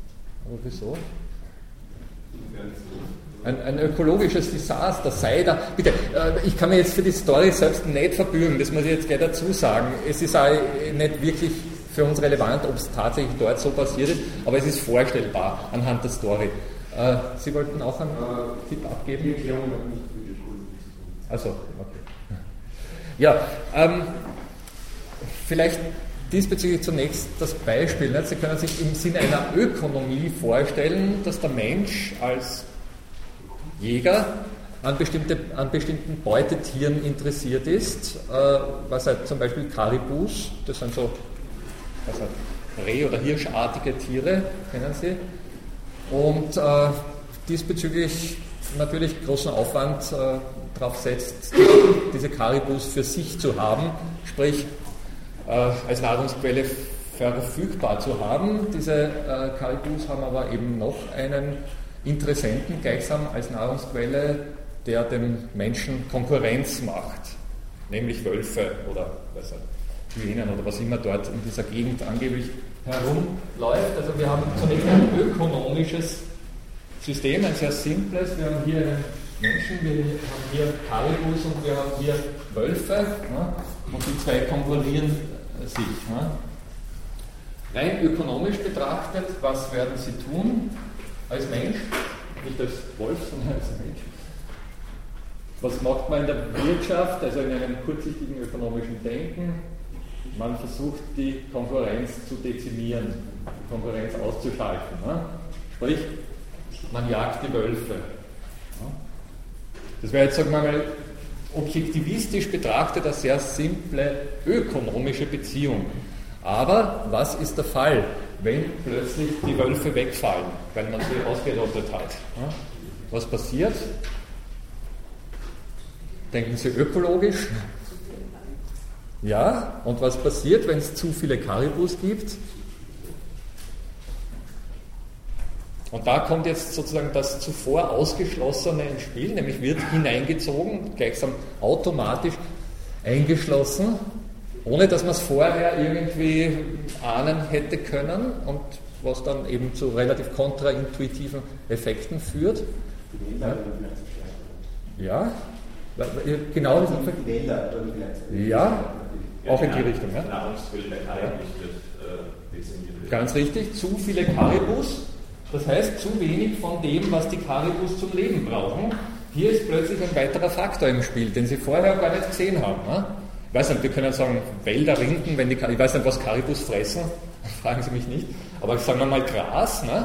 Ein ökologisches Desaster sei da. Bitte, ich kann mir jetzt für die Story selbst nicht verbürgen, das muss ich jetzt gleich dazu sagen. Es ist auch nicht wirklich für uns relevant, ob es tatsächlich dort so passiert ist, aber es ist vorstellbar anhand der Story. Sie wollten auch einen Tipp abgeben? Die Erklärung hat nicht mit der Schule zu tun. Also, okay. Ja, vielleicht diesbezüglich zunächst das Beispiel. Sie können sich im Sinne einer Ökonomie vorstellen, dass der Mensch als Jäger an bestimmten Beutetieren interessiert ist, was halt zum Beispiel Karibus, das sind so Reh- oder Hirschartige Tiere, kennen Sie, und diesbezüglich natürlich großen Aufwand darauf setzt, diese Karibus für sich zu haben, sprich als Nahrungsquelle verfügbar zu haben. Diese Karibus haben aber eben noch einen Interessenten gleichsam als Nahrungsquelle, der dem Menschen Konkurrenz macht, nämlich Wölfe oder Hyänen oder was immer dort in dieser Gegend angeblich herumläuft. Also wir haben zunächst ein ökonomisches System, ein sehr simples. Wir haben hier einen Menschen, wir haben hier Karibus und wir haben hier Wölfe, ja, und die zwei konkurrieren sich. Ja. Rein ökonomisch betrachtet, was werden sie tun als Mensch? Nicht als Wolf, sondern als Mensch. Was macht man in der Wirtschaft, also in einem kurzsichtigen ökonomischen Denken? Man versucht, die Konkurrenz zu dezimieren, die Konkurrenz auszuschalten. Ne? Sprich, man jagt die Wölfe. Das wäre jetzt, sagen wir mal, objektivistisch betrachtet eine sehr simple ökonomische Beziehung. Aber was ist der Fall, wenn plötzlich die Wölfe wegfallen, weil man sie ausgerottet hat? Was passiert? Denken Sie ökologisch? Ja, und was passiert, wenn es zu viele Karibus gibt? Und da kommt jetzt sozusagen das zuvor Ausgeschlossene ins Spiel, nämlich wird hineingezogen, gleichsam automatisch eingeschlossen, ohne dass man es vorher irgendwie ahnen hätte können und was dann eben zu relativ kontraintuitiven Effekten führt. Ja, genau. Ja, auch in die Richtung. Ja. Ganz richtig, zu viele Karibus. Das heißt, zu wenig von dem, was die Karibus zum Leben brauchen. Hier ist plötzlich ein weiterer Faktor im Spiel, den Sie vorher gar nicht gesehen haben. Ne? Ich weiß nicht, wir können sagen, Wälder, Rinden, wenn ich weiß nicht, was Karibus fressen, fragen Sie mich nicht, aber sagen wir mal Gras. Ne?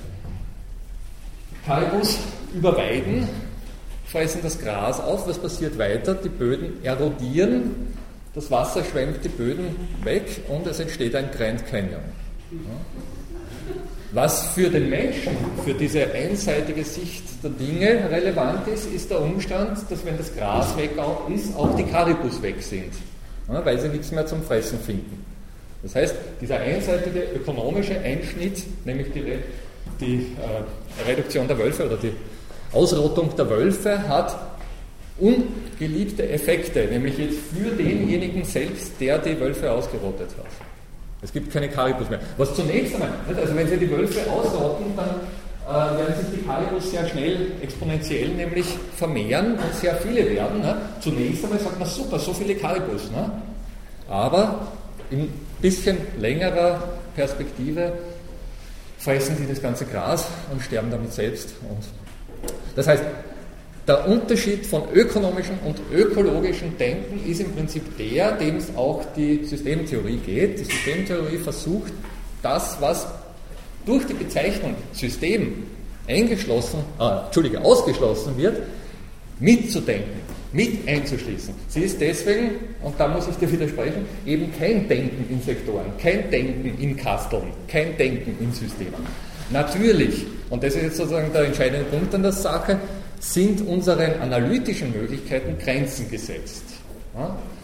Karibus überweiden, fressen das Gras auf, was passiert weiter? Die Böden erodieren, das Wasser schwemmt die Böden weg und es entsteht ein Grand Canyon. Ja? Was für den Menschen, für diese einseitige Sicht der Dinge relevant ist, ist der Umstand, dass wenn das Gras weg ist, auch die Karibus weg sind, ja, weil sie nichts mehr zum Fressen finden. Das heißt, dieser einseitige ökonomische Einschnitt, nämlich die Reduktion der Wölfe oder die Ausrottung der Wölfe, hat ungeliebte Effekte, nämlich jetzt für denjenigen selbst, der die Wölfe ausgerottet hat. Es gibt keine Karibus mehr. Was zunächst einmal, also wenn Sie die Wölfe ausrotten, dann werden sich die Karibus sehr schnell exponentiell nämlich vermehren und sehr viele werden. Ne? Zunächst einmal sagt man, super, so viele Karibus. Ne? Aber in bisschen längerer Perspektive fressen die das ganze Gras und sterben damit selbst. Und das heißt, der Unterschied von ökonomischem und ökologischem Denken ist im Prinzip der, dem es auch die Systemtheorie geht. Die Systemtheorie versucht, das, was durch die Bezeichnung System ausgeschlossen wird, mitzudenken, mit einzuschließen. Sie ist deswegen, und da muss ich dir widersprechen, eben kein Denken in Sektoren, kein Denken in Kasteln, kein Denken in Systemen. Natürlich, und das ist jetzt sozusagen der entscheidende Punkt an der Sache, sind unseren analytischen Möglichkeiten Grenzen gesetzt. Ja?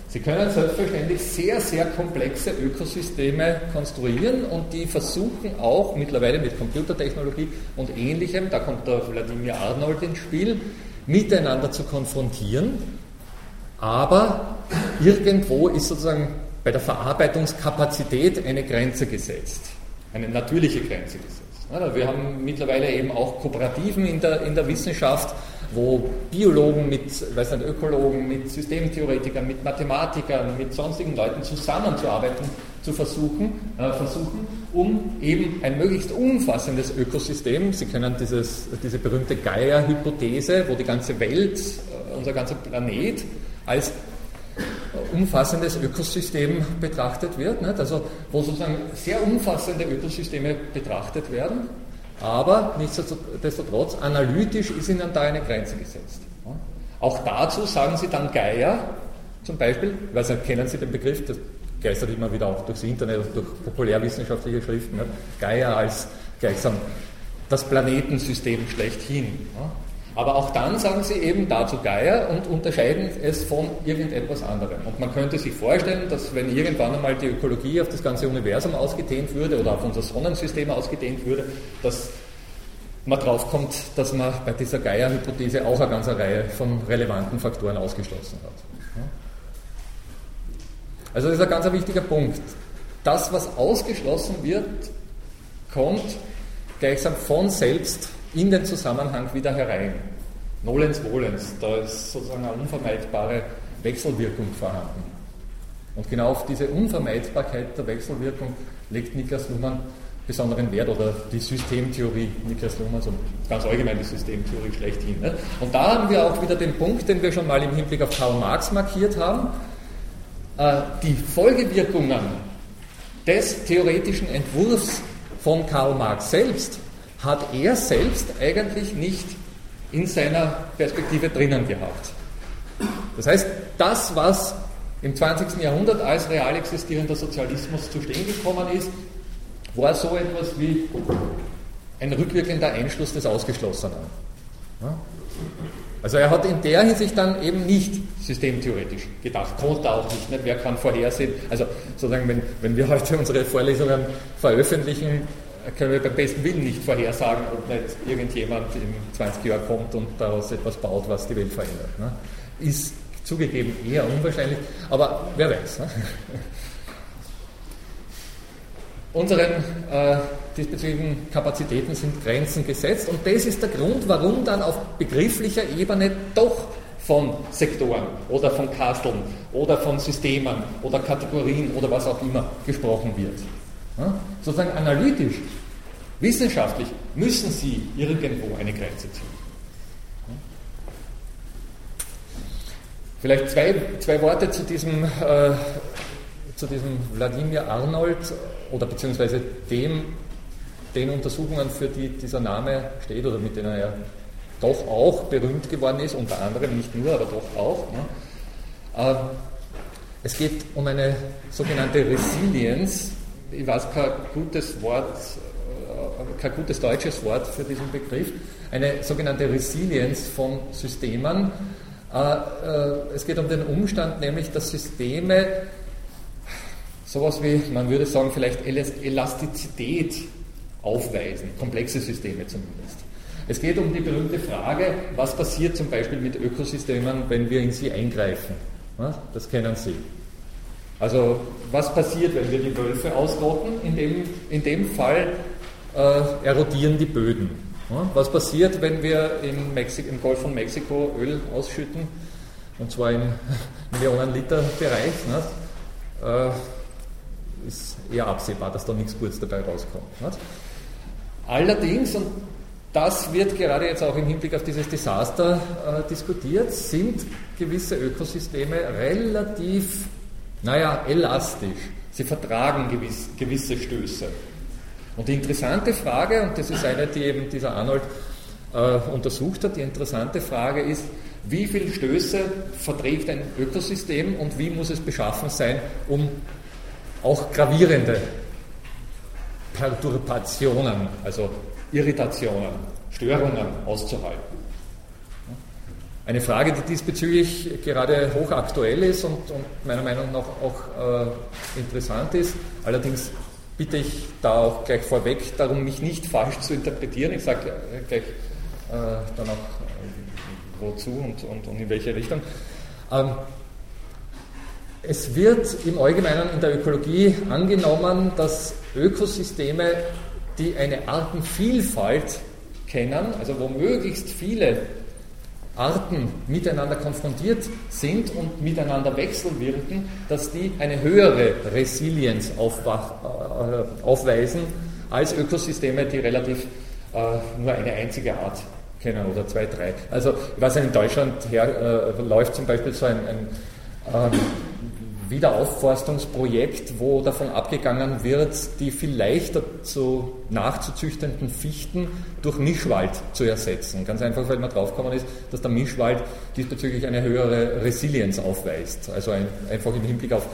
Sie können selbstverständlich sehr, sehr komplexe Ökosysteme konstruieren und die versuchen auch mittlerweile mit Computertechnologie und Ähnlichem, da kommt der Vladimir Arnold ins Spiel, miteinander zu konfrontieren, aber irgendwo ist sozusagen bei der Verarbeitungskapazität eine Grenze gesetzt, eine natürliche Grenze gesetzt. Wir haben mittlerweile eben auch Kooperativen in der Wissenschaft, wo Biologen mit Ökologen, mit Systemtheoretikern, mit Mathematikern, mit sonstigen Leuten zusammenzuarbeiten, zu versuchen, um eben ein möglichst umfassendes Ökosystem, Sie kennen diese berühmte Gaia-Hypothese, wo die ganze Welt, unser ganzer Planet als umfassendes Ökosystem betrachtet wird, nicht? Also wo sozusagen sehr umfassende Ökosysteme betrachtet werden, aber nichtsdestotrotz analytisch ist ihnen da eine Grenze gesetzt. Auch dazu sagen sie dann Gaia zum Beispiel, weil Sie kennen Sie den Begriff, das geistert immer wieder auch durchs Internet, durch populärwissenschaftliche Schriften, nicht? Gaia als gleichsam das Planetensystem schlechthin. Aber auch dann sagen sie eben dazu Gaia und unterscheiden es von irgendetwas anderem. Und man könnte sich vorstellen, dass wenn irgendwann einmal die Ökologie auf das ganze Universum ausgedehnt würde oder auf unser Sonnensystem ausgedehnt würde, dass man drauf kommt, dass man bei dieser Gaia-Hypothese auch eine ganze Reihe von relevanten Faktoren ausgeschlossen hat. Also das ist ein ganz wichtiger Punkt. Das, was ausgeschlossen wird, kommt gleichsam von selbst in den Zusammenhang wieder herein. Nolens volens, da ist sozusagen eine unvermeidbare Wechselwirkung vorhanden. Und genau auf diese Unvermeidbarkeit der Wechselwirkung legt Niklas Luhmann besonderen Wert, oder die Systemtheorie Niklas Luhmann, so ganz allgemein die Systemtheorie schlechthin. Ne? Und da haben wir auch wieder den Punkt, den wir schon mal im Hinblick auf Karl Marx markiert haben. Die Folgewirkungen des theoretischen Entwurfs von Karl Marx selbst hat er selbst eigentlich nicht in seiner Perspektive drinnen gehabt. Das heißt, das, was im 20. Jahrhundert als real existierender Sozialismus zu stehen gekommen ist, war so etwas wie ein rückwirkender Einschluss des Ausgeschlossenen. Also er hat in der Hinsicht dann eben nicht systemtheoretisch gedacht, konnte auch nicht. Wer kann vorhersehen, also sozusagen, wenn wir heute unsere Vorlesungen veröffentlichen, können wir beim besten Willen nicht vorhersagen, ob nicht irgendjemand in 20 Jahren kommt und daraus etwas baut, was die Welt verändert. Ne? Ist zugegeben eher unwahrscheinlich, aber wer weiß. Ne? Unseren diesbezüglichen Kapazitäten sind Grenzen gesetzt und das ist der Grund, warum dann auf begrifflicher Ebene doch von Sektoren oder von Kasteln oder von Systemen oder Kategorien oder was auch immer gesprochen wird. Ja? Sozusagen analytisch, wissenschaftlich müssen Sie irgendwo eine Grenze ziehen. Ja? Vielleicht zwei Worte zu diesem Vladimir Arnold oder beziehungsweise den Untersuchungen, für die dieser Name steht oder mit denen er doch auch berühmt geworden ist, unter anderem, nicht nur, aber doch auch. Ne? Es geht um eine sogenannte Resilienz. Ich weiß kein gutes deutsches Wort für diesen Begriff, eine sogenannte Resilienz von Systemen. Es geht um den Umstand, nämlich, dass Systeme sowas wie, man würde sagen, vielleicht Elastizität aufweisen, komplexe Systeme zumindest. Es geht um die berühmte Frage, was passiert zum Beispiel mit Ökosystemen, wenn wir in sie eingreifen. Das kennen Sie. Also was passiert, wenn wir die Wölfe ausrotten? In dem Fall erodieren die Böden. Was passiert, wenn wir im Golf von Mexiko Öl ausschütten, und zwar im Millionen-Liter-Bereich? Ist eher absehbar, dass da nichts Gutes dabei rauskommt. Allerdings, und das wird gerade jetzt auch im Hinblick auf dieses Desaster diskutiert, sind gewisse Ökosysteme relativ elastisch. Sie vertragen gewisse Stöße. Und die interessante Frage, und das ist eine, die eben dieser Arnold untersucht hat, die interessante Frage ist, wie viele Stöße verträgt ein Ökosystem und wie muss es beschaffen sein, um auch gravierende Perturbationen, also Irritationen, Störungen auszuhalten. Eine Frage, die diesbezüglich gerade hochaktuell ist und meiner Meinung nach auch interessant ist. Allerdings bitte ich da auch gleich vorweg darum, mich nicht falsch zu interpretieren. Ich sage gleich dann auch wozu und in welche Richtung. Es wird im Allgemeinen in der Ökologie angenommen, dass Ökosysteme, die eine Artenvielfalt kennen, also wo möglichst viele Arten miteinander konfrontiert sind und miteinander wechselwirken, dass die eine höhere Resilienz aufweisen als Ökosysteme, die relativ nur eine einzige Art kennen oder 2, 3. Also ich weiß, in Deutschland läuft zum Beispiel so ein Wiederaufforstungsprojekt, wo davon abgegangen wird, die viel leichter nachzuzüchtenden Fichten durch Mischwald zu ersetzen. Ganz einfach, weil man draufgekommen ist, dass der Mischwald diesbezüglich eine höhere Resilienz aufweist. Also einfach im Hinblick auf,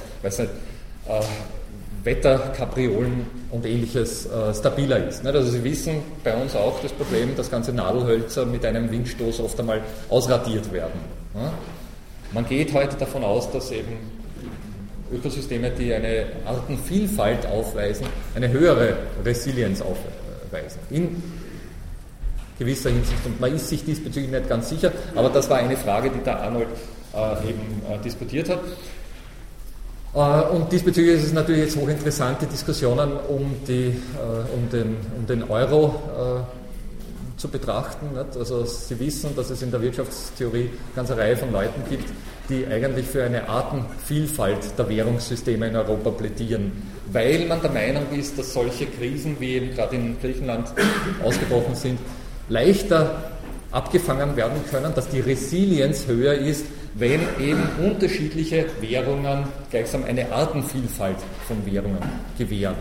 Wetterkapriolen und Ähnliches stabiler ist. Also Sie wissen bei uns auch das Problem, dass ganze Nadelhölzer mit einem Windstoß oft einmal ausradiert werden. Man geht heute davon aus, dass eben Ökosysteme, die eine Artenvielfalt aufweisen, eine höhere Resilienz aufweisen. In gewisser Hinsicht. Und man ist sich diesbezüglich nicht ganz sicher, aber das war eine Frage, die der Arnold diskutiert hat. Und diesbezüglich ist es natürlich jetzt hochinteressante Diskussionen um den Euro zu betrachten. Nicht? Also Sie wissen, dass es in der Wirtschaftstheorie eine ganze Reihe von Leuten gibt, die eigentlich für eine Artenvielfalt der Währungssysteme in Europa plädieren, weil man der Meinung ist, dass solche Krisen, wie eben gerade in Griechenland ausgebrochen sind, leichter abgefangen werden können, dass die Resilienz höher ist, wenn eben unterschiedliche Währungen gleichsam eine Artenvielfalt von Währungen gewähren.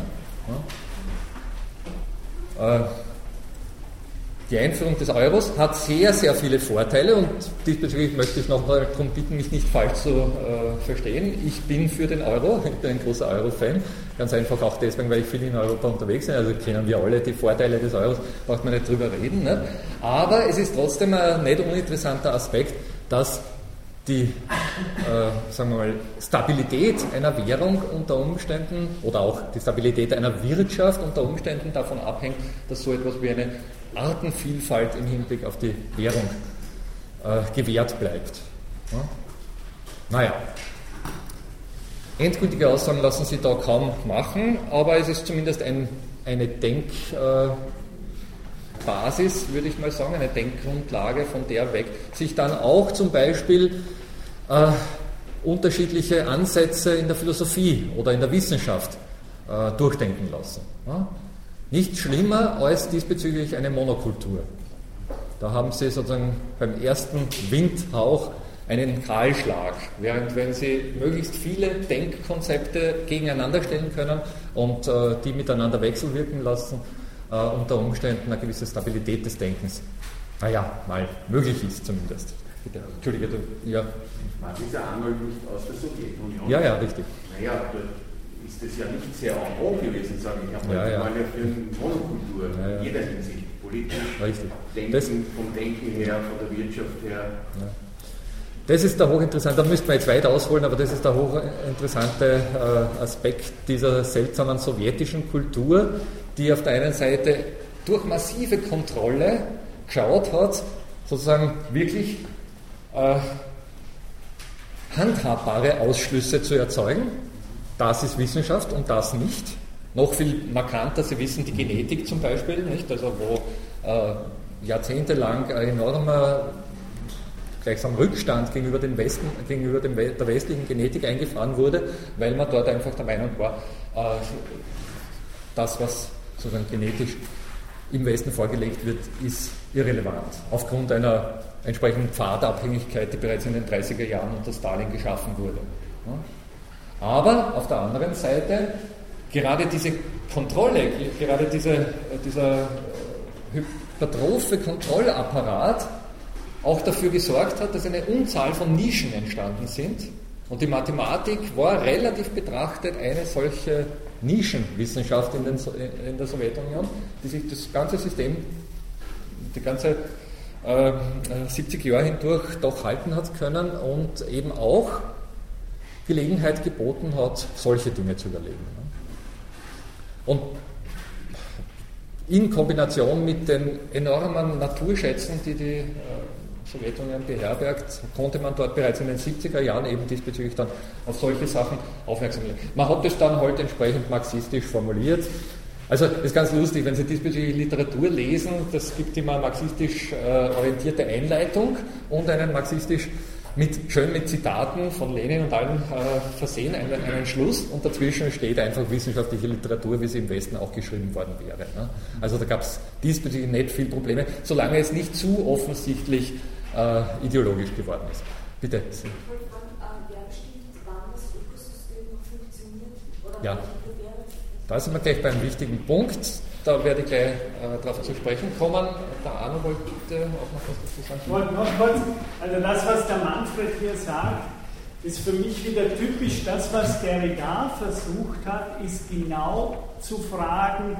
Die Einführung des Euros hat sehr, sehr viele Vorteile und diesbezüglich möchte ich noch mal darum bitten, mich nicht falsch zu verstehen. Ich bin für den Euro, ich bin ein großer Euro-Fan, ganz einfach auch deswegen, weil ich viel in Europa unterwegs bin, also kennen wir alle die Vorteile des Euros, braucht man nicht drüber reden. Ne? Aber es ist trotzdem ein nicht uninteressanter Aspekt, dass die sagen wir mal, Stabilität einer Währung unter Umständen oder auch die Stabilität einer Wirtschaft unter Umständen davon abhängt, dass so etwas wie eine Artenvielfalt im Hinblick auf die Währung gewährt bleibt. Ja? Naja, endgültige Aussagen lassen sich da kaum machen, aber es ist zumindest eine Denkbasis, würde ich mal sagen, eine Denkgrundlage, von der weg sich dann auch zum Beispiel unterschiedliche Ansätze in der Philosophie oder in der Wissenschaft durchdenken lassen. Ja? Nichts schlimmer als diesbezüglich eine Monokultur. Da haben Sie sozusagen beim ersten Windhauch einen Kahlschlag, während wenn Sie möglichst viele Denkkonzepte gegeneinander stellen können und die miteinander wechselwirken lassen, unter Umständen eine gewisse Stabilität des Denkens, mal möglich ist zumindest. Bitte, Entschuldige, ja. Man ist ja Arnold nicht aus der Sowjetunion. Ja, richtig. Naja, dort ist es ja nicht sehr en vogue gewesen, sage ich einmal. Die waren ja für eine Monokultur, in jeder Hinsicht, politisch, Denken, vom Denken her, von der Wirtschaft her. Ja. Das ist der hochinteressante, da müsste man jetzt weit ausholen, aber das ist der hochinteressante Aspekt dieser seltsamen sowjetischen Kultur, die auf der einen Seite durch massive Kontrolle geschaut hat, sozusagen wirklich handhabbare Ausschlüsse zu erzeugen. Das ist Wissenschaft und das nicht. Noch viel markanter, Sie wissen, die Genetik zum Beispiel, nicht? Also wo jahrzehntelang ein enormer gleichsam Rückstand gegenüber der westlichen Genetik eingefahren wurde, weil man dort einfach der Meinung war, das, was sozusagen genetisch im Westen vorgelegt wird, ist irrelevant, aufgrund einer entsprechenden Pfadabhängigkeit, die bereits in den 30er Jahren unter Stalin geschaffen wurde. Aber auf der anderen Seite, gerade diese Kontrolle, gerade dieser hypertrophe Kontrollapparat auch dafür gesorgt hat, dass eine Unzahl von Nischen entstanden sind. Und die Mathematik war relativ betrachtet eine solche Nischenwissenschaft in der Sowjetunion, die sich das ganze System, die ganze 70 Jahre hindurch doch halten hat können und eben auch Gelegenheit geboten hat, solche Dinge zu überlegen. Und in Kombination mit den enormen Naturschätzen, die die Sowjetunion beherbergt, konnte man dort bereits in den 70er Jahren eben diesbezüglich dann auf solche Sachen aufmerksam machen. Man hat das dann heute entsprechend marxistisch formuliert. Also das ist ganz lustig, wenn Sie diesbezüglich Literatur lesen, das gibt immer eine marxistisch orientierte Einleitung und einen marxistisch schön mit Zitaten von Lenin und allen versehen, einen Schluss, und dazwischen steht einfach wissenschaftliche Literatur, wie sie im Westen auch geschrieben worden wäre. Ne? Also da gab es diesbezüglich nicht viel Probleme, solange es nicht zu offensichtlich ideologisch geworden ist. Bitte. Ich wollte fragen, wer bestimmt, wann das Ökosystem noch funktioniert? Ja, da sind wir gleich beim wichtigen Punkt. Da werde ich gleich darauf zu sprechen kommen. Der Arno wollte auch noch was dazu sagen. Ich wollte noch kurz, also das, was der Manfred hier sagt, ist für mich wieder typisch. Das, was Derrida versucht hat, ist genau zu fragen,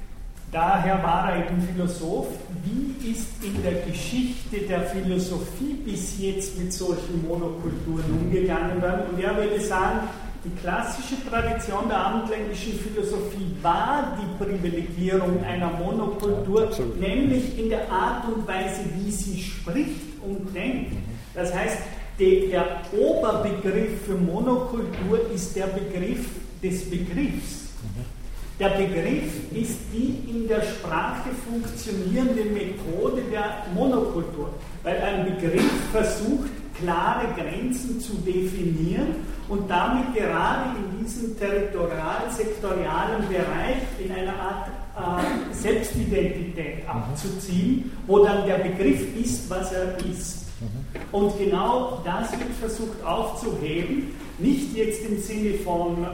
daher war er eben Philosoph, wie ist in der Geschichte der Philosophie bis jetzt mit solchen Monokulturen umgegangen worden? Und er würde sagen, die klassische Tradition der abendländischen Philosophie war die Privilegierung einer Monokultur, nämlich in der Art und Weise, wie sie spricht und denkt. Das heißt, der Oberbegriff für Monokultur ist der Begriff des Begriffs. Der Begriff ist die in der Sprache funktionierende Methode der Monokultur, weil ein Begriff versucht, klare Grenzen zu definieren und damit gerade in diesem territorial-sektorialen Bereich in einer Art Selbstidentität abzuziehen, wo dann der Begriff ist, was er ist. Und genau das wird versucht aufzuheben, nicht jetzt im Sinne von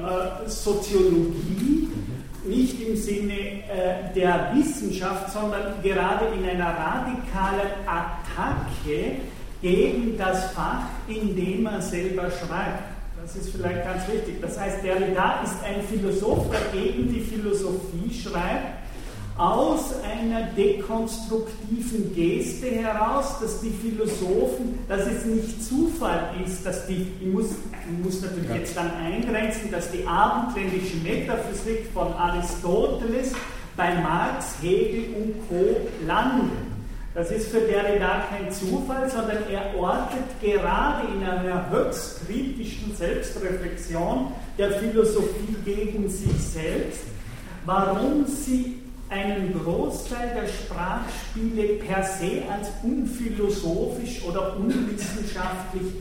Soziologie, nicht im Sinne der Wissenschaft, sondern gerade in einer radikalen Attacke gegen das Fach, in dem man selber schreibt. Das ist vielleicht ganz wichtig. Das heißt, Derrida ist ein Philosoph, der gegen die Philosophie schreibt, aus einer dekonstruktiven Geste heraus, dass die Philosophen, dass es nicht Zufall ist, dass die, ich muss natürlich jetzt dann eingrenzen, dass die abendländische Metaphysik von Aristoteles bei Marx, Hegel und Co. landet. Das ist für Derrida kein Zufall, sondern er ortet gerade in einer höchst kritischen Selbstreflexion der Philosophie gegen sich selbst, warum sie einen Großteil der Sprachspiele per se als unphilosophisch oder unwissenschaftlich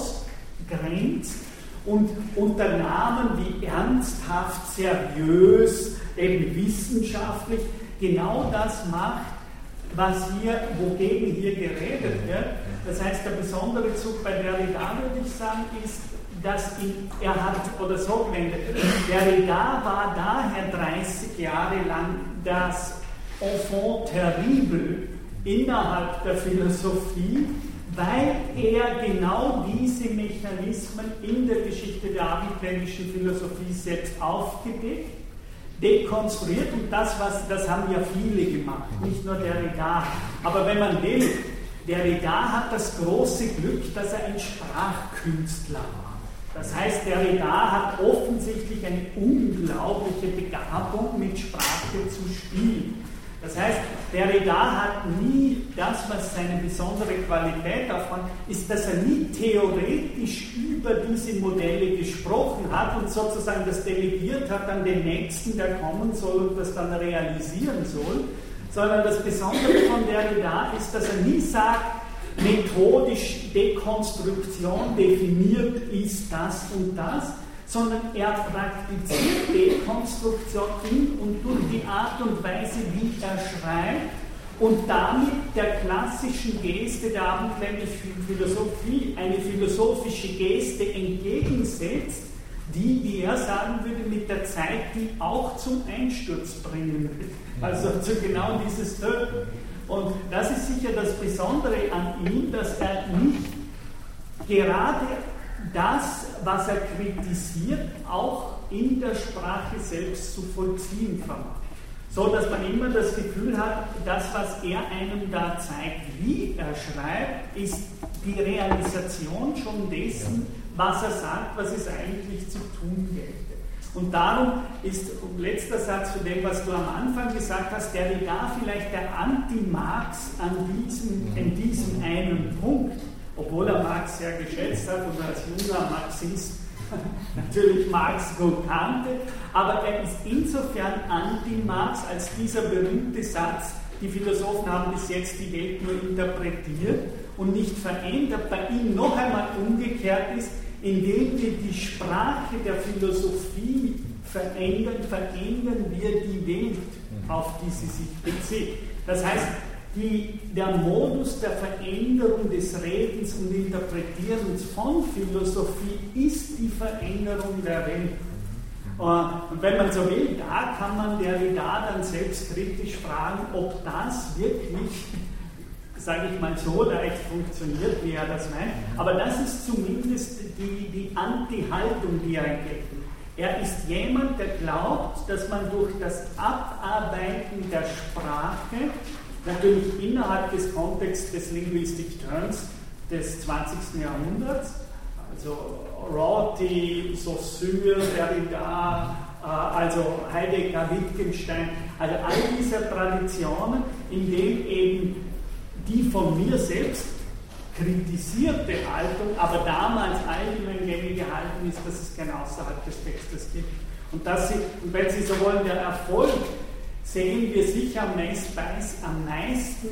ausgrenzt und unter Namen wie ernsthaft, seriös, eben wissenschaftlich genau das macht, wogegen hier geredet wird. Das heißt, der besondere Zug bei Derrida, würde ich sagen, ist, dass er hat, oder so gewendet, Derrida war daher 30 Jahre lang das Enfant terrible innerhalb der Philosophie, weil er genau diese Mechanismen in der Geschichte der abendländischen Philosophie selbst aufgedeckt, dekonstruiert, und das haben ja viele gemacht, nicht nur Derrida. Aber wenn man will, Derrida hat das große Glück, dass er ein Sprachkünstler war. Das heißt, Derrida hat offensichtlich eine unglaubliche Begabung, mit Sprache zu spielen. Das heißt, Derrida hat nie, das, was seine besondere Qualität davon ist, dass er nie theoretisch über diese Modelle gesprochen hat und sozusagen das delegiert hat an den Nächsten, der kommen soll und das dann realisieren soll, sondern das Besondere von Derrida ist, dass er nie sagt, methodisch Dekonstruktion definiert ist das und das, sondern er praktiziert Dekonstruktion in und durch die Art und Weise, wie er schreibt und damit der klassischen Geste der abendländischen Philosophie eine philosophische Geste entgegensetzt, die, wie er sagen würde, mit der Zeit die auch zum Einsturz bringen wird. Also zu genau dieses Töten. Und das ist sicher das Besondere an ihm, dass er nicht gerade das, was er kritisiert, auch in der Sprache selbst zu vollziehen vermag. so dass man immer das Gefühl hat, das, was er einem da zeigt, wie er schreibt, ist die Realisation schon dessen, was er sagt, was es eigentlich zu tun gelte. Und darum ist, letzter Satz zu dem, was du am Anfang gesagt hast, Derrida vielleicht der Anti-Marx in diesem einen Punkt, obwohl er Marx sehr geschätzt hat und als junger Marxist natürlich Marx gut kannte, aber er ist insofern Anti-Marx, als dieser berühmte Satz, die Philosophen haben bis jetzt die Welt nur interpretiert und nicht verändert, bei ihm noch einmal umgekehrt ist, indem wir die Sprache der Philosophie verändern wir die Welt, auf die sie sich bezieht. Das heißt, der Modus der Veränderung des Redens und Interpretierens von Philosophie ist die Veränderung der Welt. Und wenn man so will, da kann man Derrida dann selbstkritisch fragen, ob das wirklich, sage ich mal, so leicht funktioniert, wie er das meint. Aber das ist zumindest die Anti-Haltung, die er entdeckt. Er ist jemand, der glaubt, dass man durch das Abarbeiten der Sprache, natürlich innerhalb des Kontexts des Linguistic Turns des 20. Jahrhunderts, also Rorty, Saussure, Derrida, also Heidegger, Wittgenstein, also all diese Traditionen, in denen eben die von mir selbst kritisierte Haltung, aber damals allgemein gängig gehalten ist, dass es kein außerhalb des Textes gibt. Und wenn Sie so wollen, der Erfolg sehen wir sicher am meisten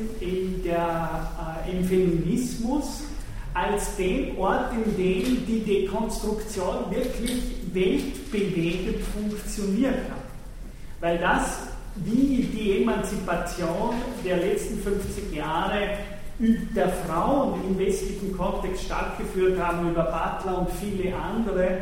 im Feminismus als dem Ort, in dem die Dekonstruktion wirklich weltbewegend funktioniert hat. Weil das, wie die Emanzipation der letzten 50 Jahre der Frauen im westlichen Kontext stattgeführt haben, über Butler und viele andere,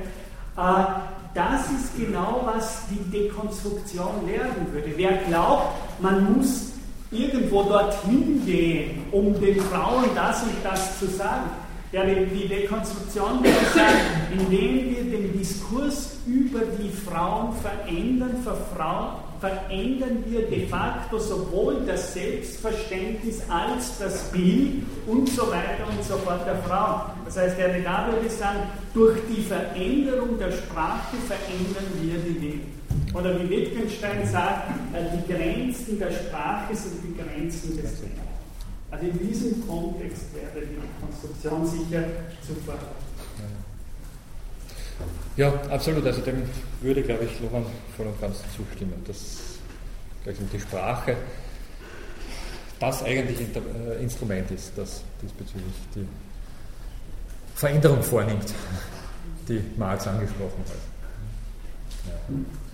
das ist genau, was die Dekonstruktion lehren würde. Wer glaubt, man muss irgendwo dorthin gehen, um den Frauen das und das zu sagen, die Dekonstruktion würde sagen, indem wir den Diskurs über die Frauen verändern, verändern wir de facto sowohl das Selbstverständnis als das Bild und so weiter und so fort der Frauen. Das heißt, Derrida würde sagen, durch die Veränderung der Sprache verändern wir die Welt. Oder wie Wittgenstein sagt, die Grenzen der Sprache sind die Grenzen des Lebens. Also in diesem Kontext wäre die Konstruktion sicher super. Ja, absolut. Also dem würde, glaube ich, Lohan voll und ganz zustimmen, dass die Sprache das eigentlich Instrument ist, das diesbezüglich die Veränderung vornimmt, die Marx angesprochen hat.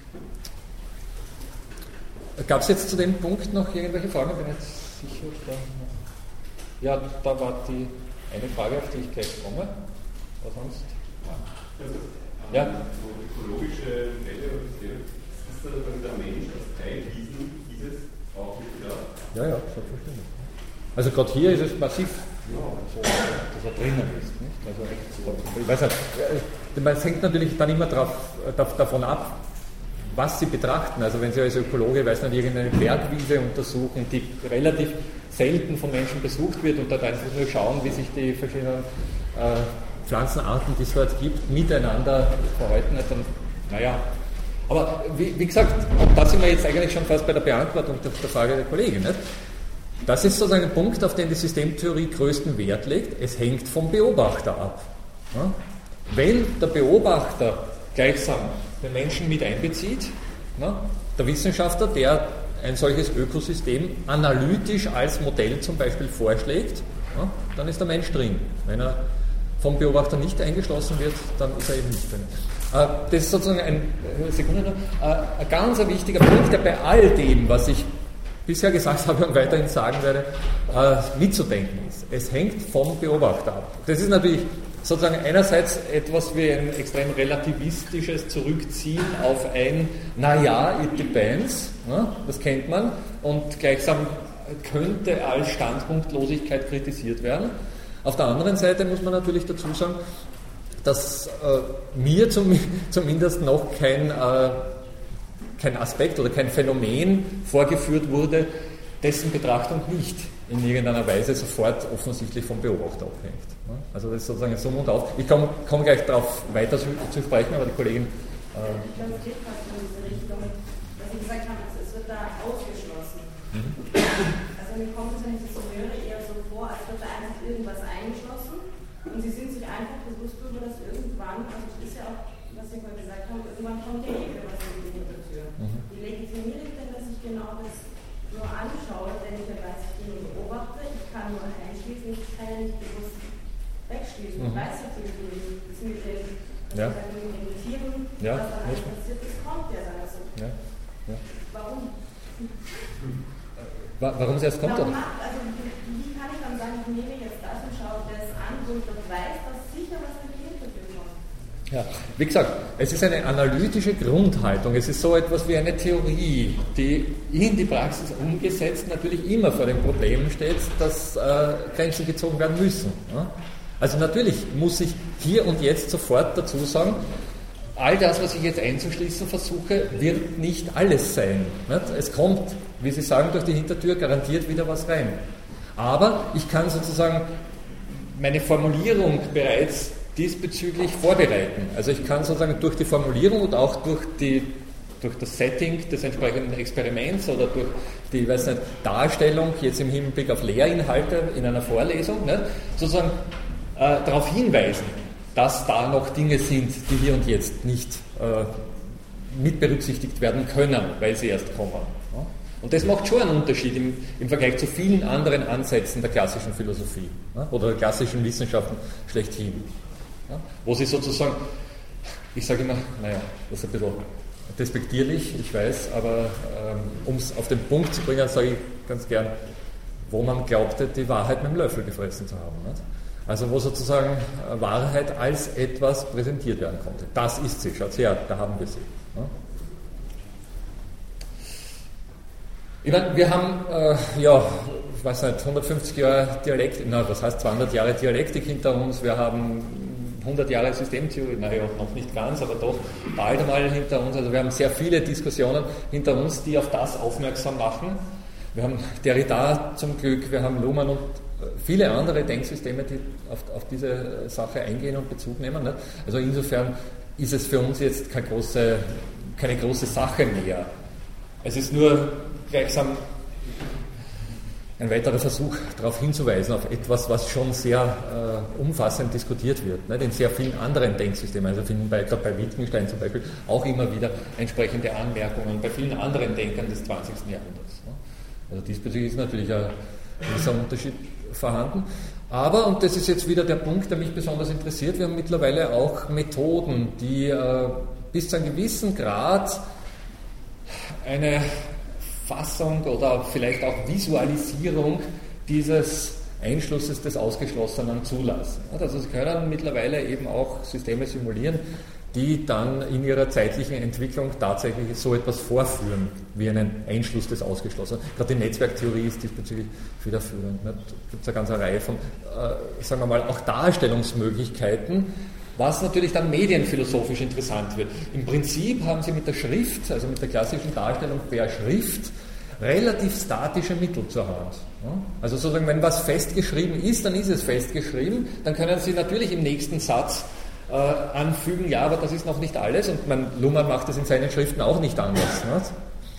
Ja. Gab es jetzt zu dem Punkt noch irgendwelche Fragen? Ich bin jetzt sicher. Ja, da war die eine Frage, auf die ich gleich komme. Was sonst? Ja. So ökologische Fälle, ist da dann der Mensch als Teil dieses auch mit da? Ja, selbstverständlich. Also gerade hier ist es massiv, so, dass er drinnen ist. Nicht? Also ich weiß nicht, es hängt natürlich dann immer davon ab, was Sie betrachten. Also wenn Sie als Ökologe, weiß nicht, irgendeine Bergwiese untersuchen, die relativ selten von Menschen besucht wird und dort einfach nur schauen, wie sich die verschiedenen Pflanzenarten, die es dort gibt, miteinander verhalten, dann, naja. Aber wie gesagt, da sind wir jetzt eigentlich schon fast bei der Beantwortung der Frage der Kollegin. Nicht? Das ist sozusagen ein Punkt, auf den die Systemtheorie größten Wert legt. Es hängt vom Beobachter ab. Ja? Wenn der Beobachter gleichsam den Menschen mit einbezieht, der Wissenschaftler, der ein solches Ökosystem analytisch als Modell zum Beispiel vorschlägt, dann ist der Mensch drin. Wenn er vom Beobachter nicht eingeschlossen wird, dann ist er eben nicht drin. Das ist sozusagen ein ganz wichtiger Punkt, der bei all dem, was ich bisher gesagt habe und weiterhin sagen werde, mitzudenken ist. Es hängt vom Beobachter ab. Das ist natürlich sozusagen einerseits etwas wie ein extrem relativistisches Zurückziehen auf ein, naja, it depends, das kennt man, und gleichsam könnte als Standpunktlosigkeit kritisiert werden. Auf der anderen Seite muss man natürlich dazu sagen, dass mir zumindest noch kein Aspekt oder kein Phänomen vorgeführt wurde, dessen Betrachtung nicht in irgendeiner Weise sofort offensichtlich vom Beobachter abhängt. Also das ist sozusagen so und auf. Ich komme gleich darauf weiter zu sprechen, aber die Kollegin... Ich glaube, es geht fast in diese Richtung, dass Sie gesagt haben, es wird da ausgeschlossen. Also mir kommt es, wenn ich das so höre, eher so vor, als wird da einfach irgendwas eingeschlossen und Sie sind sich einfach bewusst darüber, dass irgendwann, also das ist ja auch, was Sie vorhin gesagt haben, irgendwann kommt ja was in die Hintertür. Wie legitimiere ich denn, dass ich genau das nur anschaue, denn ich weiß, ich bin beobachte, ich kann nur einschließen, ich kann ja nicht bewusst wegschließen. Ich weiß natürlich nicht, das mit den Tieren, was da alles passiert, das kommt ja dann so. Warum? Warum es erst kommt? Also wie kann ich dann sagen, ich nehme jetzt das und schaue das an, wo ich doch weiß, dass sicher was in die Hintertür kommt? Ja, wie gesagt, es ist eine analytische Grundhaltung, es ist so etwas wie eine Theorie, die in die Praxis umgesetzt natürlich immer vor dem Problem steht, dass Grenzen gezogen werden müssen. Ja? Also natürlich muss ich hier und jetzt sofort dazu sagen, all das, was ich jetzt einzuschließen versuche, wird nicht alles sein. Nicht? Es kommt, wie Sie sagen, durch die Hintertür garantiert wieder was rein. Aber ich kann sozusagen meine Formulierung bereits diesbezüglich vorbereiten. Also ich kann sozusagen durch die Formulierung und auch durch das Setting des entsprechenden Experiments oder durch die Darstellung jetzt im Hinblick auf Lehrinhalte in einer Vorlesung, nicht? Sozusagen darauf hinweisen, dass da noch Dinge sind, die hier und jetzt nicht mit berücksichtigt werden können, weil sie erst kommen. Ja? Und das macht schon einen Unterschied im Vergleich zu vielen anderen Ansätzen der klassischen Philosophie, ja? Oder der klassischen Wissenschaften schlechthin. Ja? Wo sie sozusagen, ich sage immer, das ist ein bisschen despektierlich, ich weiß, aber um es auf den Punkt zu bringen, sage ich ganz gern, wo man glaubte, die Wahrheit mit dem Löffel gefressen zu haben. Nicht? Also wo sozusagen Wahrheit als etwas präsentiert werden konnte. Das ist sie, schaut her, da haben wir sie. Ja? Ich meine, wir haben, ich weiß nicht, 150 Jahre Dialektik, was heißt 200 Jahre Dialektik hinter uns, wir haben 100 Jahre Systemtheorie, noch nicht ganz, aber doch bald einmal hinter uns. Also wir haben sehr viele Diskussionen hinter uns, die auf das aufmerksam machen. Wir haben Derrida zum Glück, wir haben Luhmann und viele andere Denksysteme, die auf diese Sache eingehen und Bezug nehmen. Nicht? Also insofern ist es für uns jetzt keine große Sache mehr. Es ist nur gleichsam ein weiterer Versuch, darauf hinzuweisen, auf etwas, was schon sehr umfassend diskutiert wird. Nicht? In sehr vielen anderen Denksystemen. Also finden bei Wittgenstein zum Beispiel auch immer wieder entsprechende Anmerkungen, bei vielen anderen Denkern des 20. Jahrhunderts. Also diesbezüglich ist natürlich ein gewisser Unterschied vorhanden. Aber, und das ist jetzt wieder der Punkt, der mich besonders interessiert, wir haben mittlerweile auch Methoden, die bis zu einem gewissen Grad eine Fassung oder vielleicht auch Visualisierung dieses Einschlusses des Ausgeschlossenen zulassen. Also Sie können mittlerweile eben auch Systeme simulieren, die dann in ihrer zeitlichen Entwicklung tatsächlich so etwas vorführen, wie einen Einschluss des Ausgeschlossenen. Gerade die Netzwerktheorie ist diesbezüglich federführend. Da gibt es eine ganze Reihe von, sagen wir mal, auch Darstellungsmöglichkeiten, was natürlich dann medienphilosophisch interessant wird. Im Prinzip haben Sie mit der Schrift, also mit der klassischen Darstellung per Schrift, relativ statische Mittel zur Hand. Also sozusagen, wenn was festgeschrieben ist, dann ist es festgeschrieben, dann können Sie natürlich im nächsten Satz anfügen, ja, aber das ist noch nicht alles, und Luhmann macht das in seinen Schriften auch nicht anders. Nicht?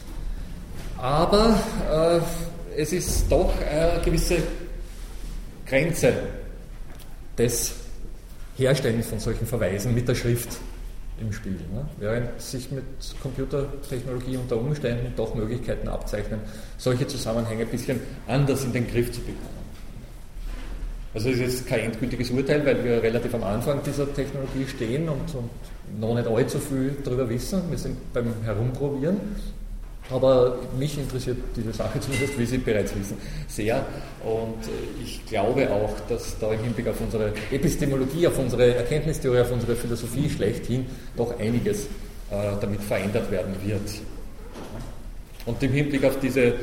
Aber es ist doch eine gewisse Grenze des Herstellens von solchen Verweisen mit der Schrift im Spiel. Ne? Während sich mit Computertechnologie unter Umständen doch Möglichkeiten abzeichnen, solche Zusammenhänge ein bisschen anders in den Griff zu bekommen. Also es ist jetzt kein endgültiges Urteil, weil wir relativ am Anfang dieser Technologie stehen und noch nicht allzu viel darüber wissen. Wir sind beim Herumprobieren. Aber mich interessiert diese Sache zumindest, wie Sie bereits wissen, sehr. Und ich glaube auch, dass da im Hinblick auf unsere Epistemologie, auf unsere Erkenntnistheorie, auf unsere Philosophie schlechthin doch einiges damit verändert werden wird. Und im Hinblick auf diese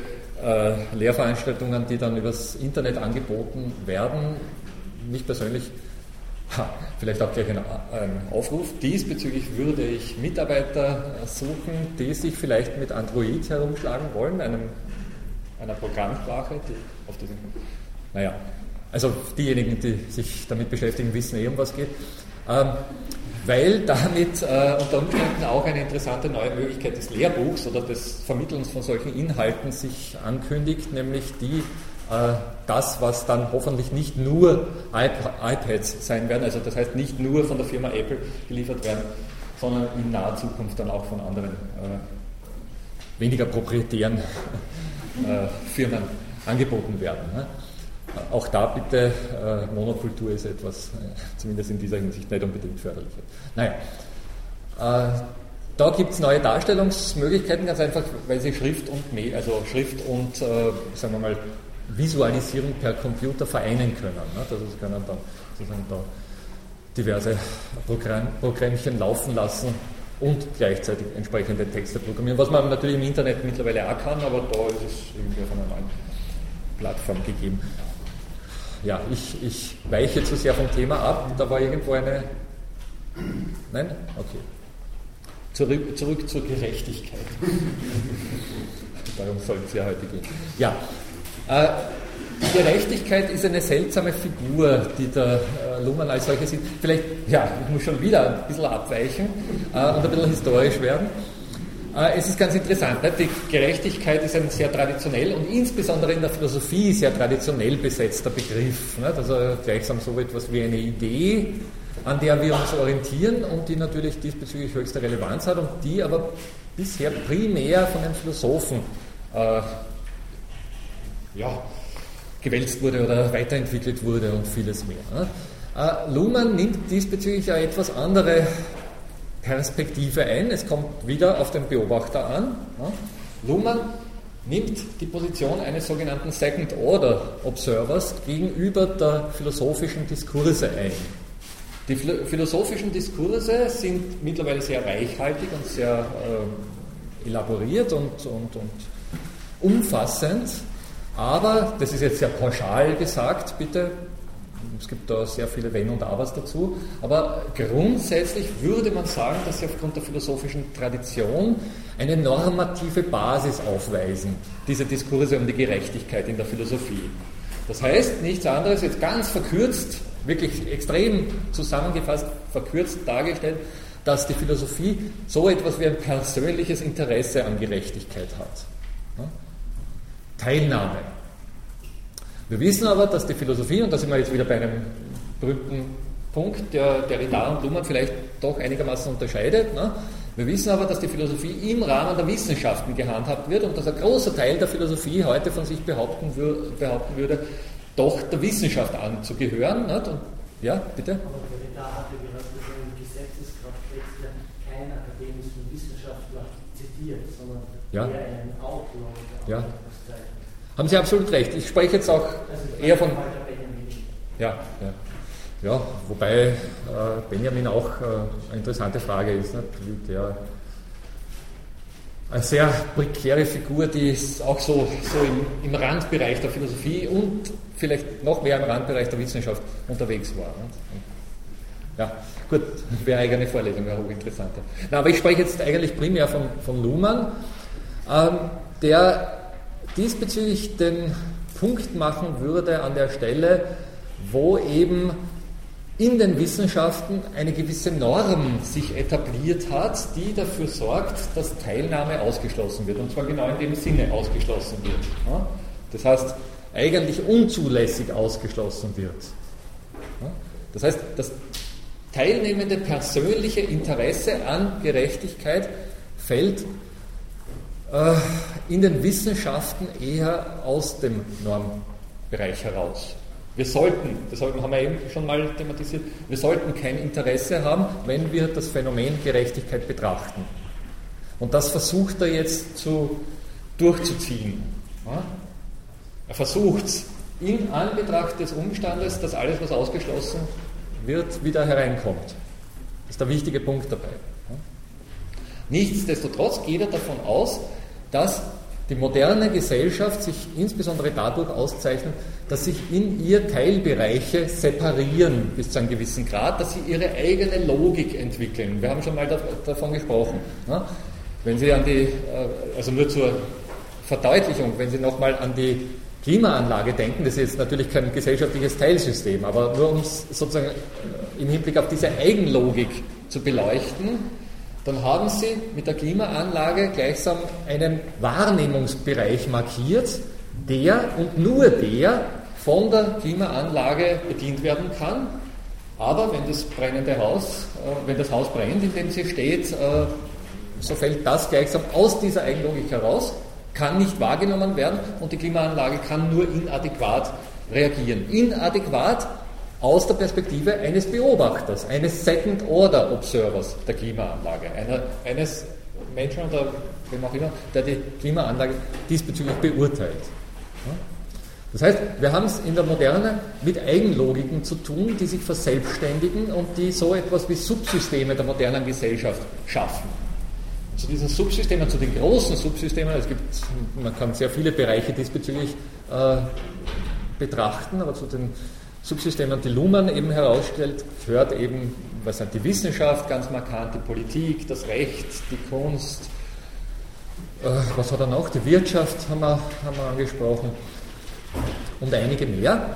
Lehrveranstaltungen, die dann übers Internet angeboten werden, mich persönlich Vielleicht auch gleich ein Aufruf. Diesbezüglich würde ich Mitarbeiter suchen, die sich vielleicht mit Android herumschlagen wollen, einer Programmsprache, die auf diesen, also diejenigen, die sich damit beschäftigen, wissen um was geht, weil damit unter Umständen auch eine interessante neue Möglichkeit des Lehrbuchs oder des Vermittelns von solchen Inhalten sich ankündigt, nämlich das, was dann hoffentlich nicht nur iPads sein werden, also das heißt nicht nur von der Firma Apple geliefert werden, sondern in naher Zukunft dann auch von anderen weniger proprietären Firmen angeboten werden. Ne? Auch da bitte, Monokultur ist etwas, zumindest in dieser Hinsicht nicht unbedingt förderlich. Da gibt es neue Darstellungsmöglichkeiten, ganz einfach, weil sie Schrift und sagen wir mal, Visualisierung per Computer vereinen können. Ne? Das können dann sozusagen da diverse Programmchen laufen lassen und gleichzeitig entsprechende Texte programmieren, was man natürlich im Internet mittlerweile auch kann, aber da ist es irgendwie auf einer neuen Plattform gegeben. Ja, ich weiche zu sehr vom Thema ab. Da war irgendwo eine... Nein? Okay. Zurück zur Gerechtigkeit. Darum soll es ja heute gehen. Ja, die Gerechtigkeit ist eine seltsame Figur, die der Luhmann als solche sieht. Vielleicht, ich muss schon wieder ein bisschen abweichen und ein bisschen historisch werden. Es ist ganz interessant, ne? Die Gerechtigkeit ist ein sehr traditionell und insbesondere in der Philosophie sehr traditionell besetzter Begriff. Ne? Also gleichsam so etwas wie eine Idee, an der wir uns orientieren und die natürlich diesbezüglich höchste Relevanz hat und die aber bisher primär von den Philosophen gewälzt wurde oder weiterentwickelt wurde und vieles mehr. Ne? Luhmann nimmt diesbezüglich eine etwas andere Perspektive ein. Es kommt wieder auf den Beobachter an. Ne? Luhmann nimmt die Position eines sogenannten Second Order Observers gegenüber der philosophischen Diskurse ein. Die philosophischen Diskurse sind mittlerweile sehr reichhaltig und sehr elaboriert und umfassend, aber, das ist jetzt sehr pauschal gesagt, bitte, es gibt da sehr viele Wenn und Abers dazu, aber grundsätzlich würde man sagen, dass sie aufgrund der philosophischen Tradition eine normative Basis aufweisen, diese Diskurse um die Gerechtigkeit in der Philosophie. Das heißt, nichts anderes, jetzt ganz verkürzt, wirklich extrem zusammengefasst, verkürzt dargestellt, dass die Philosophie so etwas wie ein persönliches Interesse an Gerechtigkeit hat. Teilnahme. Wir wissen aber, dass die Philosophie, und da sind wir jetzt wieder bei einem berühmten Punkt, der Derrida und Luhmann vielleicht doch einigermaßen unterscheidet. Ne? Wir wissen aber, dass die Philosophie im Rahmen der Wissenschaften gehandhabt wird und dass ein großer Teil der Philosophie heute von sich behaupten würde, doch der Wissenschaft anzugehören. Nicht? Und, ja, bitte? Aber Derrida hatte gerade gesagt, im Gesetzeskraft letztlich kein akademischen Wissenschaftler zitiert, sondern eher einen Autor. Ja. Haben Sie absolut recht. Ich spreche jetzt auch eher von... Ja, wobei Benjamin auch eine interessante Frage ist, ne? Eine sehr prekäre Figur, die ist auch so im Randbereich der Philosophie und vielleicht noch mehr im Randbereich der Wissenschaft unterwegs war. Ne? Ja, gut, wäre eigene Vorlesung, wäre hochinteressanter. Aber ich spreche jetzt eigentlich primär von Luhmann, der diesbezüglich den Punkt machen würde an der Stelle, wo eben in den Wissenschaften eine gewisse Norm sich etabliert hat, die dafür sorgt, dass Teilnahme ausgeschlossen wird. Und zwar genau in dem Sinne ausgeschlossen wird. Das heißt, eigentlich unzulässig ausgeschlossen wird. Das heißt, das teilnehmende persönliche Interesse an Gerechtigkeit fällt in den Wissenschaften eher aus dem Normbereich heraus. Wir sollten, haben wir eben schon mal thematisiert, wir sollten kein Interesse haben, wenn wir das Phänomen Gerechtigkeit betrachten. Und das versucht er jetzt durchzuziehen. Er versucht es in Anbetracht des Umstandes, dass alles, was ausgeschlossen wird, wieder hereinkommt. Das ist der wichtige Punkt dabei. Nichtsdestotrotz geht er davon aus, dass die moderne Gesellschaft sich insbesondere dadurch auszeichnet, dass sich in ihr Teilbereiche separieren bis zu einem gewissen Grad, dass sie ihre eigene Logik entwickeln. Wir haben schon mal davon gesprochen. Ne? Wenn Sie also nur zur Verdeutlichung, wenn Sie nochmal an die Klimaanlage denken, das ist jetzt natürlich kein gesellschaftliches Teilsystem, aber nur um es sozusagen im Hinblick auf diese Eigenlogik zu beleuchten, dann haben Sie mit der Klimaanlage gleichsam einen Wahrnehmungsbereich markiert, der und nur der von der Klimaanlage bedient werden kann. Aber wenn das Haus brennt, in dem sie steht, so fällt das gleichsam aus dieser Eigenlogik heraus, kann nicht wahrgenommen werden und die Klimaanlage kann nur inadäquat reagieren. Inadäquat aus der Perspektive eines Beobachters, eines Second-Order-Observers der Klimaanlage, eines Menschen oder wem auch immer, der die Klimaanlage diesbezüglich beurteilt. Das heißt, wir haben es in der Moderne mit Eigenlogiken zu tun, die sich verselbstständigen und die so etwas wie Subsysteme der modernen Gesellschaft schaffen. Zu diesen Subsystemen, zu den großen Subsystemen, man kann sehr viele Bereiche diesbezüglich betrachten, aber zu den Subsystemen, die Luhmann eben herausstellt, gehört eben die Wissenschaft ganz markant, die Politik, das Recht, die Kunst, was hat er noch? Die Wirtschaft haben wir angesprochen und einige mehr,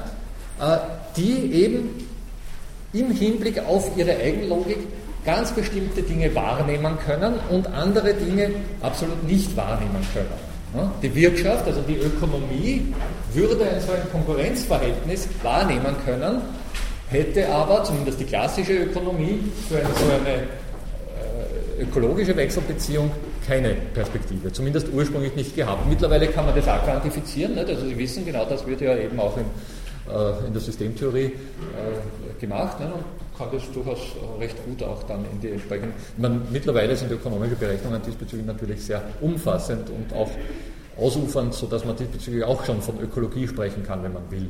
die eben im Hinblick auf ihre Eigenlogik ganz bestimmte Dinge wahrnehmen können und andere Dinge absolut nicht wahrnehmen können. Die Wirtschaft, also die Ökonomie, würde ein so ein Konkurrenzverhältnis wahrnehmen können, hätte aber, zumindest die klassische Ökonomie, für so eine ökologische Wechselbeziehung keine Perspektive, zumindest ursprünglich nicht gehabt. Mittlerweile kann man das auch quantifizieren, nicht? Also Sie wissen, genau das wird ja eben auch in der Systemtheorie gemacht, ne? Und kann das durchaus recht gut auch dann in die entsprechenden... Mittlerweile sind ökonomische Berechnungen diesbezüglich natürlich sehr umfassend und auch ausufernd, sodass man diesbezüglich auch schon von Ökologie sprechen kann, wenn man will.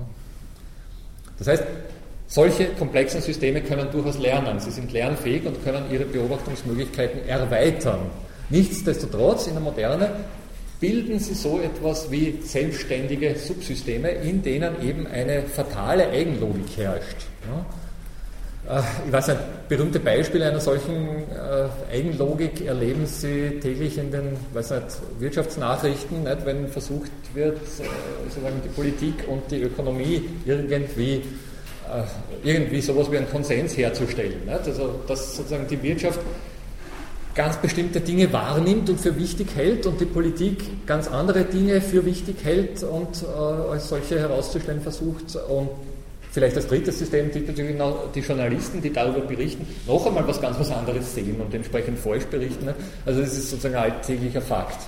Das heißt, solche komplexen Systeme können durchaus lernen. Sie sind lernfähig und können ihre Beobachtungsmöglichkeiten erweitern. Nichtsdestotrotz, in der Moderne bilden sie so etwas wie selbstständige Subsysteme, in denen eben eine fatale Eigenlogik herrscht. Ich weiß nicht, berühmte Beispiele einer solchen Eigenlogik erleben Sie täglich in den Wirtschaftsnachrichten, nicht? Wenn versucht wird, sozusagen die Politik und die Ökonomie irgendwie sowas wie einen Konsens herzustellen. Nicht? Also dass sozusagen die Wirtschaft ganz bestimmte Dinge wahrnimmt und für wichtig hält und die Politik ganz andere Dinge für wichtig hält und als solche herauszustellen versucht. Und vielleicht als drittes System die Journalisten, die darüber berichten, noch einmal was anderes sehen und entsprechend falsch berichten. Also das ist sozusagen ein alltäglicher Fakt.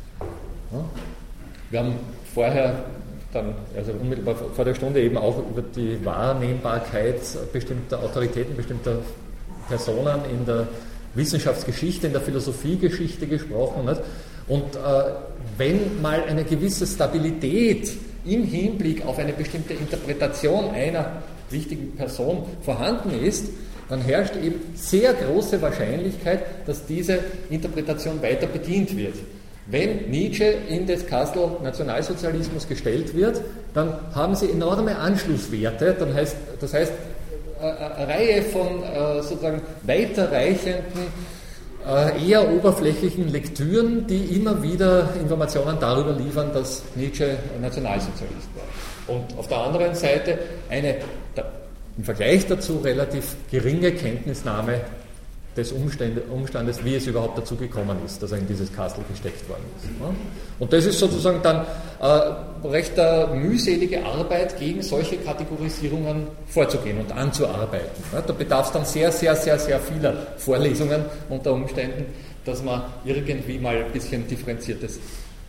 Wir haben vorher also unmittelbar vor der Stunde eben auch über die Wahrnehmbarkeit bestimmter Autoritäten, bestimmter Personen in der Wissenschaftsgeschichte, in der Philosophiegeschichte gesprochen. Nicht? Und wenn mal eine gewisse Stabilität im Hinblick auf eine bestimmte Interpretation einer wichtigen Person vorhanden ist, dann herrscht eben sehr große Wahrscheinlichkeit, dass diese Interpretation weiter bedient wird. Wenn Nietzsche in des Kastel Nationalsozialismus gestellt wird, dann haben sie enorme Anschlusswerte, das heißt eine Reihe von sozusagen weiterreichenden, eher oberflächlichen Lektüren, die immer wieder Informationen darüber liefern, dass Nietzsche Nationalsozialist war. Und auf der anderen Seite eine im Vergleich dazu relativ geringe Kenntnisnahme des Umstandes, wie es überhaupt dazu gekommen ist, dass er in dieses Kastel gesteckt worden ist. Und das ist sozusagen dann recht mühselige Arbeit, gegen solche Kategorisierungen vorzugehen und anzuarbeiten. Da bedarf es dann sehr, sehr, sehr, sehr vieler Vorlesungen unter Umständen, dass man irgendwie mal ein bisschen differenzierteres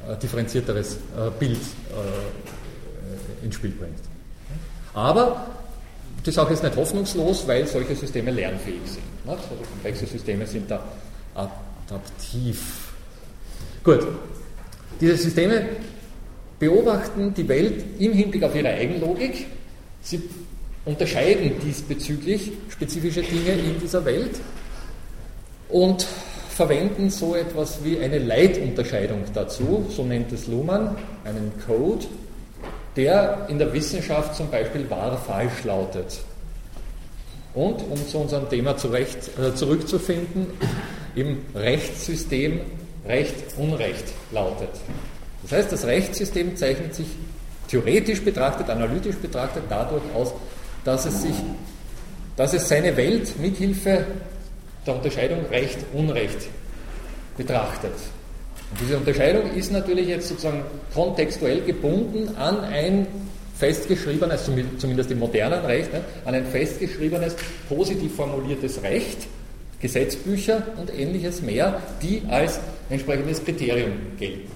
Bild ins Spiel bringt. Aber die Sache ist nicht hoffnungslos, weil solche Systeme lernfähig sind. Also komplexe Systeme sind da adaptiv. Gut, diese Systeme beobachten die Welt im Hinblick auf ihre Eigenlogik. Sie unterscheiden diesbezüglich spezifische Dinge in dieser Welt und verwenden so etwas wie eine Leitunterscheidung dazu, so nennt es Luhmann, einen Code, der in der Wissenschaft zum Beispiel wahr-falsch lautet. Und, um zu unserem Thema zurückzufinden, im Rechtssystem Recht-Unrecht lautet. Das heißt, das Rechtssystem zeichnet sich theoretisch betrachtet, analytisch betrachtet dadurch aus, dass es seine Welt mithilfe der Unterscheidung Recht-Unrecht betrachtet. Und diese Unterscheidung ist natürlich jetzt sozusagen kontextuell gebunden an ein festgeschriebenes, zumindest im modernen Recht, an ein festgeschriebenes, positiv formuliertes Recht, Gesetzbücher und ähnliches mehr, die als entsprechendes Kriterium gelten.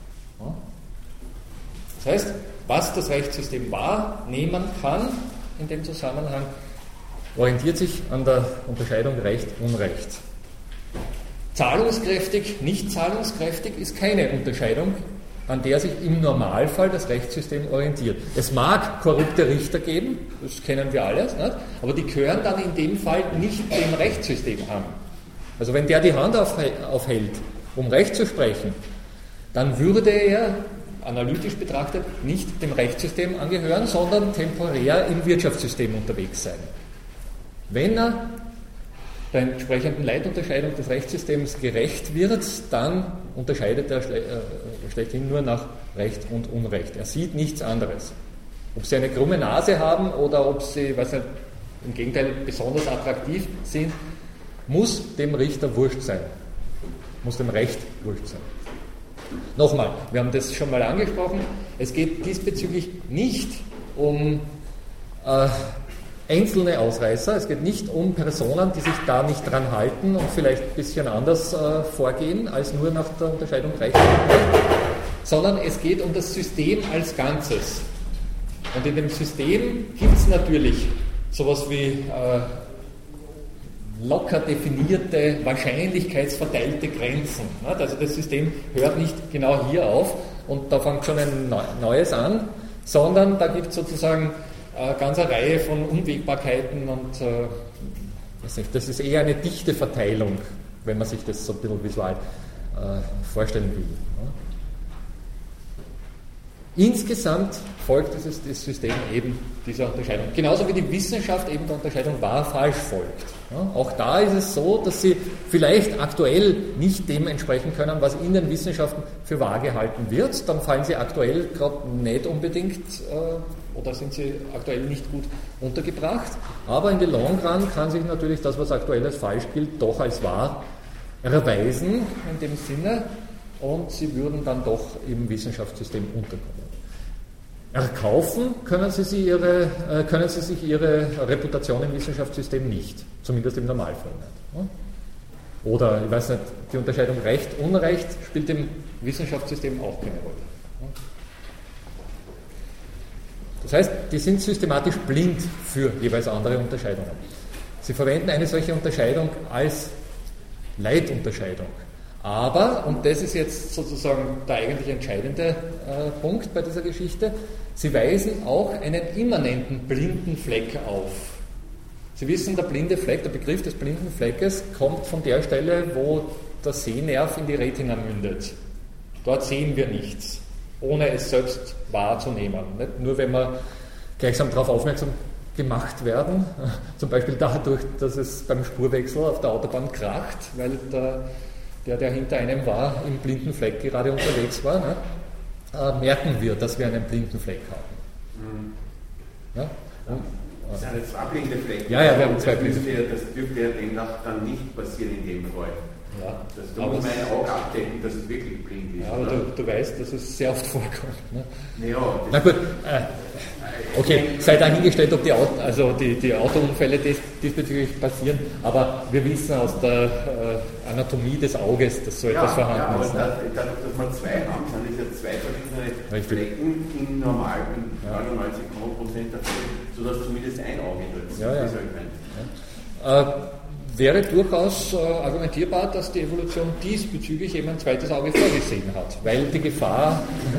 Das heißt, was das Rechtssystem wahrnehmen kann in dem Zusammenhang, orientiert sich an der Unterscheidung Recht-Unrecht. Zahlungskräftig, nicht zahlungskräftig ist keine Unterscheidung, an der sich im Normalfall das Rechtssystem orientiert. Es mag korrupte Richter geben, das kennen wir alles, nicht? Aber die gehören dann in dem Fall nicht dem Rechtssystem an. Also wenn der die Hand aufhält, um Recht zu sprechen, dann würde er, analytisch betrachtet, nicht dem Rechtssystem angehören, sondern temporär im Wirtschaftssystem unterwegs sein. Wenn er der entsprechenden Leitunterscheidung des Rechtssystems gerecht wird, dann unterscheidet er schlechthin nur nach Recht und Unrecht. Er sieht nichts anderes. Ob sie eine krumme Nase haben oder ob sie, im Gegenteil besonders attraktiv sind, muss dem Richter wurscht sein. Muss dem Recht wurscht sein. Nochmal, wir haben das schon mal angesprochen, es geht diesbezüglich nicht um einzelne Ausreißer, es geht nicht um Personen, die sich da nicht dran halten und vielleicht ein bisschen anders vorgehen, als nur nach der Unterscheidung Recht und Unrecht, sondern es geht um das System als Ganzes. Und in dem System gibt es natürlich sowas wie locker definierte, wahrscheinlichkeitsverteilte Grenzen. Also das System hört nicht genau hier auf und da fängt schon ein neues an, sondern da gibt es sozusagen eine ganze Reihe von Unwägbarkeiten und das ist eher eine dichte Verteilung, wenn man sich das so ein bisschen visual vorstellen will. Insgesamt folgt das System eben dieser Unterscheidung. Genauso wie die Wissenschaft eben der Unterscheidung wahr-falsch folgt. Auch da ist es so, dass sie vielleicht aktuell nicht dem entsprechen können, was in den Wissenschaften für wahr gehalten wird. Dann fallen sie aktuell gerade nicht unbedingt oder sind sie aktuell nicht gut untergebracht. Aber in the long run kann sich natürlich das, was aktuell als falsch gilt, doch als wahr erweisen in dem Sinne. Und sie würden dann doch im Wissenschaftssystem unterkommen. Erkaufen können sie sich ihre Reputation im Wissenschaftssystem nicht, zumindest im Normalfall nicht. Oder, ich weiß nicht, die Unterscheidung Recht, Unrecht spielt im Wissenschaftssystem auch keine Rolle. Das heißt, die sind systematisch blind für jeweils andere Unterscheidungen. Sie verwenden eine solche Unterscheidung als Leitunterscheidung. Aber, und das ist jetzt sozusagen der eigentlich entscheidende Punkt bei dieser Geschichte, sie weisen auch einen immanenten blinden Fleck auf. Sie wissen, der blinde Fleck, der Begriff des blinden Fleckes kommt von der Stelle, wo der Sehnerv in die Retina mündet. Dort sehen wir nichts, ohne es selbst wahrzunehmen. Nicht nur wenn wir gleichsam darauf aufmerksam gemacht werden, zum Beispiel dadurch, dass es beim Spurwechsel auf der Autobahn kracht, weil der hinter einem war, im blinden Fleck gerade unterwegs war, ne, merken wir, dass wir einen blinden Fleck haben. Ja? Das sind jetzt zwei blinde Flecken. Ja, wir haben zwei blinde Flecken. Das dürfte ja demnach dann nicht passieren in dem Fall. Ja, da muss man ein Auge abdecken, dass es wirklich blind ist. Ja, aber du weißt, dass es sehr oft vorkommt. Ne? Ja, na gut, okay, sei dahingestellt, ob die Autounfälle diesbezüglich passieren, aber wir wissen aus der Anatomie des Auges, dass so etwas vorhanden ist. Ja, aber dadurch, dass wir zwei haben, sind es ja zwei verschiedene Flecken in 99,% der Fälle, sodass zumindest ein Auge dort ist. Wäre durchaus argumentierbar, dass die Evolution diesbezüglich eben ein zweites Auge vorgesehen hat, weil die Gefahr,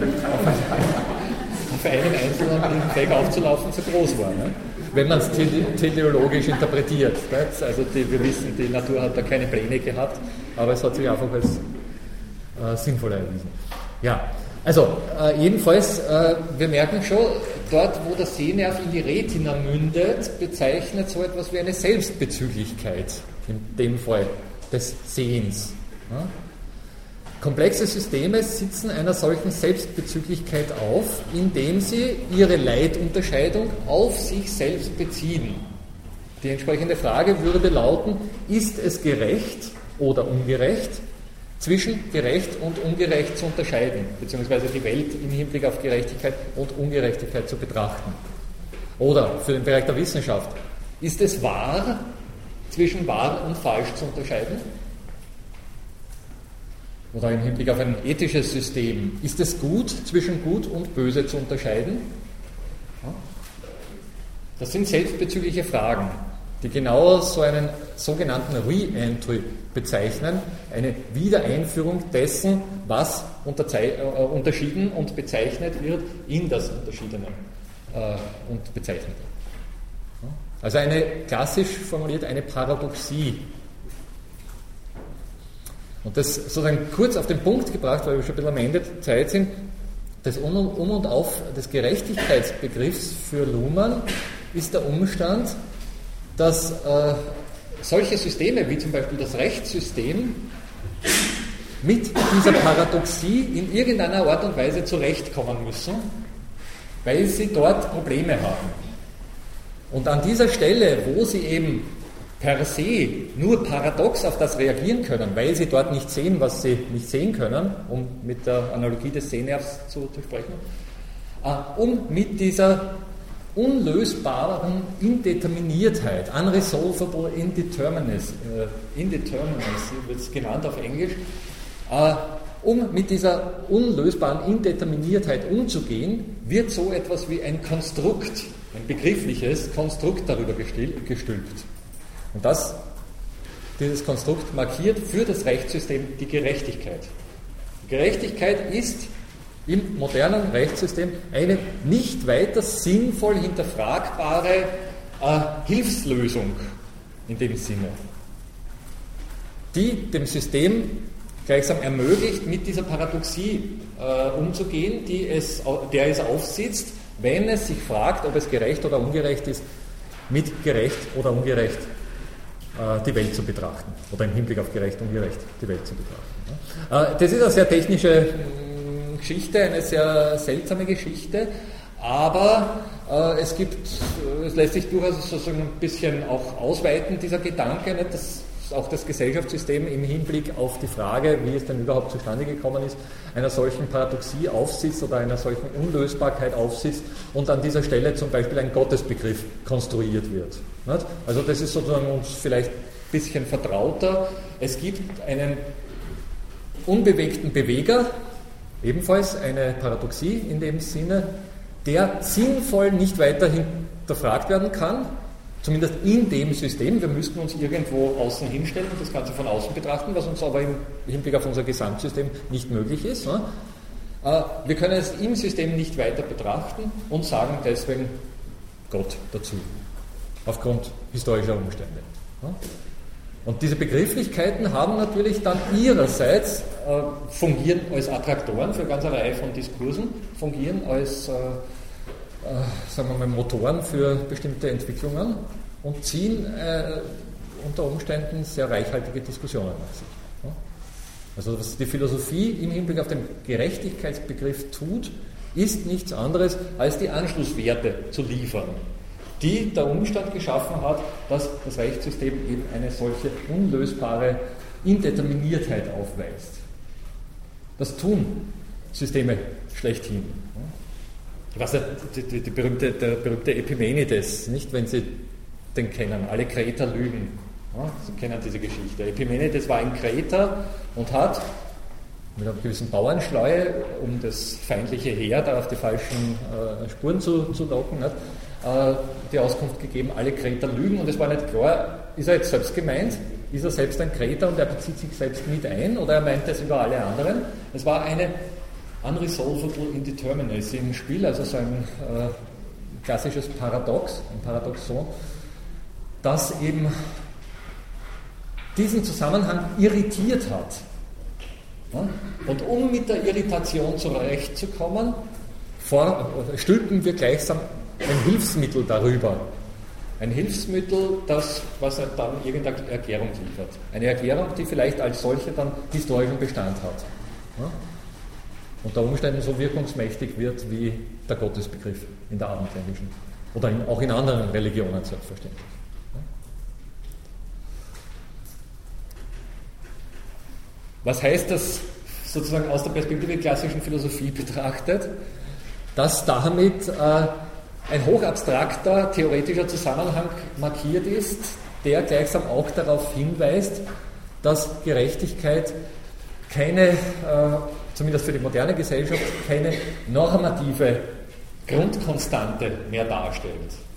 auf einen einzelnen blinden Fleck aufzulaufen, zu groß war. Ne? Wenn man es teleologisch interpretiert. Ne? Also wir wissen, die Natur hat da keine Pläne gehabt, aber es hat sich einfach als sinnvoller erwiesen. Ja, also jedenfalls, wir merken schon, dort wo der Sehnerv in die Retina mündet, bezeichnet so etwas wie eine Selbstbezüglichkeit, in dem Fall des Sehens. Ja? Komplexe Systeme sitzen einer solchen Selbstbezüglichkeit auf, indem sie ihre Leitunterscheidung auf sich selbst beziehen. Die entsprechende Frage würde lauten, ist es gerecht oder ungerecht, zwischen gerecht und ungerecht zu unterscheiden, beziehungsweise die Welt im Hinblick auf Gerechtigkeit und Ungerechtigkeit zu betrachten. Oder für den Bereich der Wissenschaft, ist es wahr, zwischen wahr und falsch zu unterscheiden? Oder im Hinblick auf ein ethisches System, ist es gut, zwischen gut und böse zu unterscheiden? Das sind selbstbezügliche Fragen, die genau so einen sogenannten Re-Entry bezeichnen, eine Wiedereinführung dessen, was unterschieden und bezeichnet wird, in das Unterschiedene und Bezeichnete. Also eine, klassisch formuliert, eine Paradoxie. Und das sozusagen kurz auf den Punkt gebracht, weil wir schon ein bisschen am Ende der Zeit sind, das Um und Auf des Gerechtigkeitsbegriffs für Luhmann ist der Umstand, dass solche Systeme, wie zum Beispiel das Rechtssystem, mit dieser Paradoxie in irgendeiner Art und Weise zurechtkommen müssen, weil sie dort Probleme haben. Und an dieser Stelle, wo sie eben per se nur paradox auf das reagieren können, weil sie dort nicht sehen, was sie nicht sehen können, um mit der Analogie des Sehnervs zu sprechen, um mit dieser unlösbaren Indeterminiertheit, unresolvable indeterminacy wird es genannt auf Englisch, um mit dieser unlösbaren Indeterminiertheit umzugehen, wird so etwas wie ein Konstrukt, ein begriffliches Konstrukt darüber gestülpt. Und dieses Konstrukt markiert für das Rechtssystem die Gerechtigkeit. Die Gerechtigkeit ist im modernen Rechtssystem eine nicht weiter sinnvoll hinterfragbare Hilfslösung in dem Sinne, die dem System gleichsam ermöglicht, mit dieser Paradoxie umzugehen, der es aufsitzt, wenn es sich fragt, ob es gerecht oder ungerecht ist, mit gerecht oder ungerecht die Welt zu betrachten oder im Hinblick auf gerecht und ungerecht die Welt zu betrachten. Das ist eine sehr technische Geschichte, eine sehr seltsame Geschichte, aber es lässt sich durchaus sozusagen ein bisschen auch ausweiten, dieser Gedanke, nicht, dass auch das Gesellschaftssystem im Hinblick auf die Frage, wie es denn überhaupt zustande gekommen ist, einer solchen Paradoxie aufsitzt oder einer solchen Unlösbarkeit aufsitzt und an dieser Stelle zum Beispiel ein Gottesbegriff konstruiert wird. Nicht? Also das ist sozusagen uns vielleicht ein bisschen vertrauter. Es gibt einen unbewegten Beweger, ebenfalls eine Paradoxie in dem Sinne, der sinnvoll nicht weiter hinterfragt werden kann, zumindest in dem System. Wir müssten uns irgendwo außen hinstellen und das Ganze von außen betrachten, was uns aber im Hinblick auf unser Gesamtsystem nicht möglich ist. Ne? Wir können es im System nicht weiter betrachten und sagen deswegen Gott dazu, aufgrund historischer Umstände. Ne? Und diese Begrifflichkeiten haben natürlich dann ihrerseits, fungieren als Attraktoren für eine ganze Reihe von Diskursen, fungieren als sagen wir mal, Motoren für bestimmte Entwicklungen und ziehen unter Umständen sehr reichhaltige Diskussionen nach sich. Also was die Philosophie im Hinblick auf den Gerechtigkeitsbegriff tut, ist nichts anderes, als die Anschlusswerte zu liefern, die der Umstand geschaffen hat, dass das Rechtssystem eben eine solche unlösbare Indeterminiertheit aufweist. Das tun Systeme schlechthin. Was der berühmte Epimenides, nicht, wenn Sie den kennen, alle Kreter lügen. Ja, Sie kennen diese Geschichte. Epimenides war ein Kreter und hat mit einer gewissen Bauernschleue, um das feindliche Heer da auf die falschen Spuren zu locken, hat, die Auskunft gegeben, alle Kreter lügen, und es war nicht klar, ist er jetzt selbst gemeint, ist er selbst ein Kreter und er bezieht sich selbst mit ein, oder er meint das über alle anderen. Es war eine unresolvable indeterminacy im Spiel, also so ein klassisches Paradox, ein Paradoxon, das eben diesen Zusammenhang irritiert hat. Ja? Und um mit der Irritation zurechtzukommen, stülpen wir gleichsam ein Hilfsmittel darüber. Ein Hilfsmittel, was dann irgendeine Erklärung liefert. Eine Erklärung, die vielleicht als solche dann historischen Bestand hat. Ja? Unter Umständen so wirkungsmächtig wird wie der Gottesbegriff in der abendländischen oder auch in anderen Religionen selbstverständlich. Ja? Was heißt das sozusagen aus der Perspektive klassischen Philosophie betrachtet? Dass damit ein hochabstrakter theoretischer Zusammenhang markiert ist, der gleichsam auch darauf hinweist, dass Gerechtigkeit keine, zumindest für die moderne Gesellschaft, keine normative Grundkonstante mehr darstellt.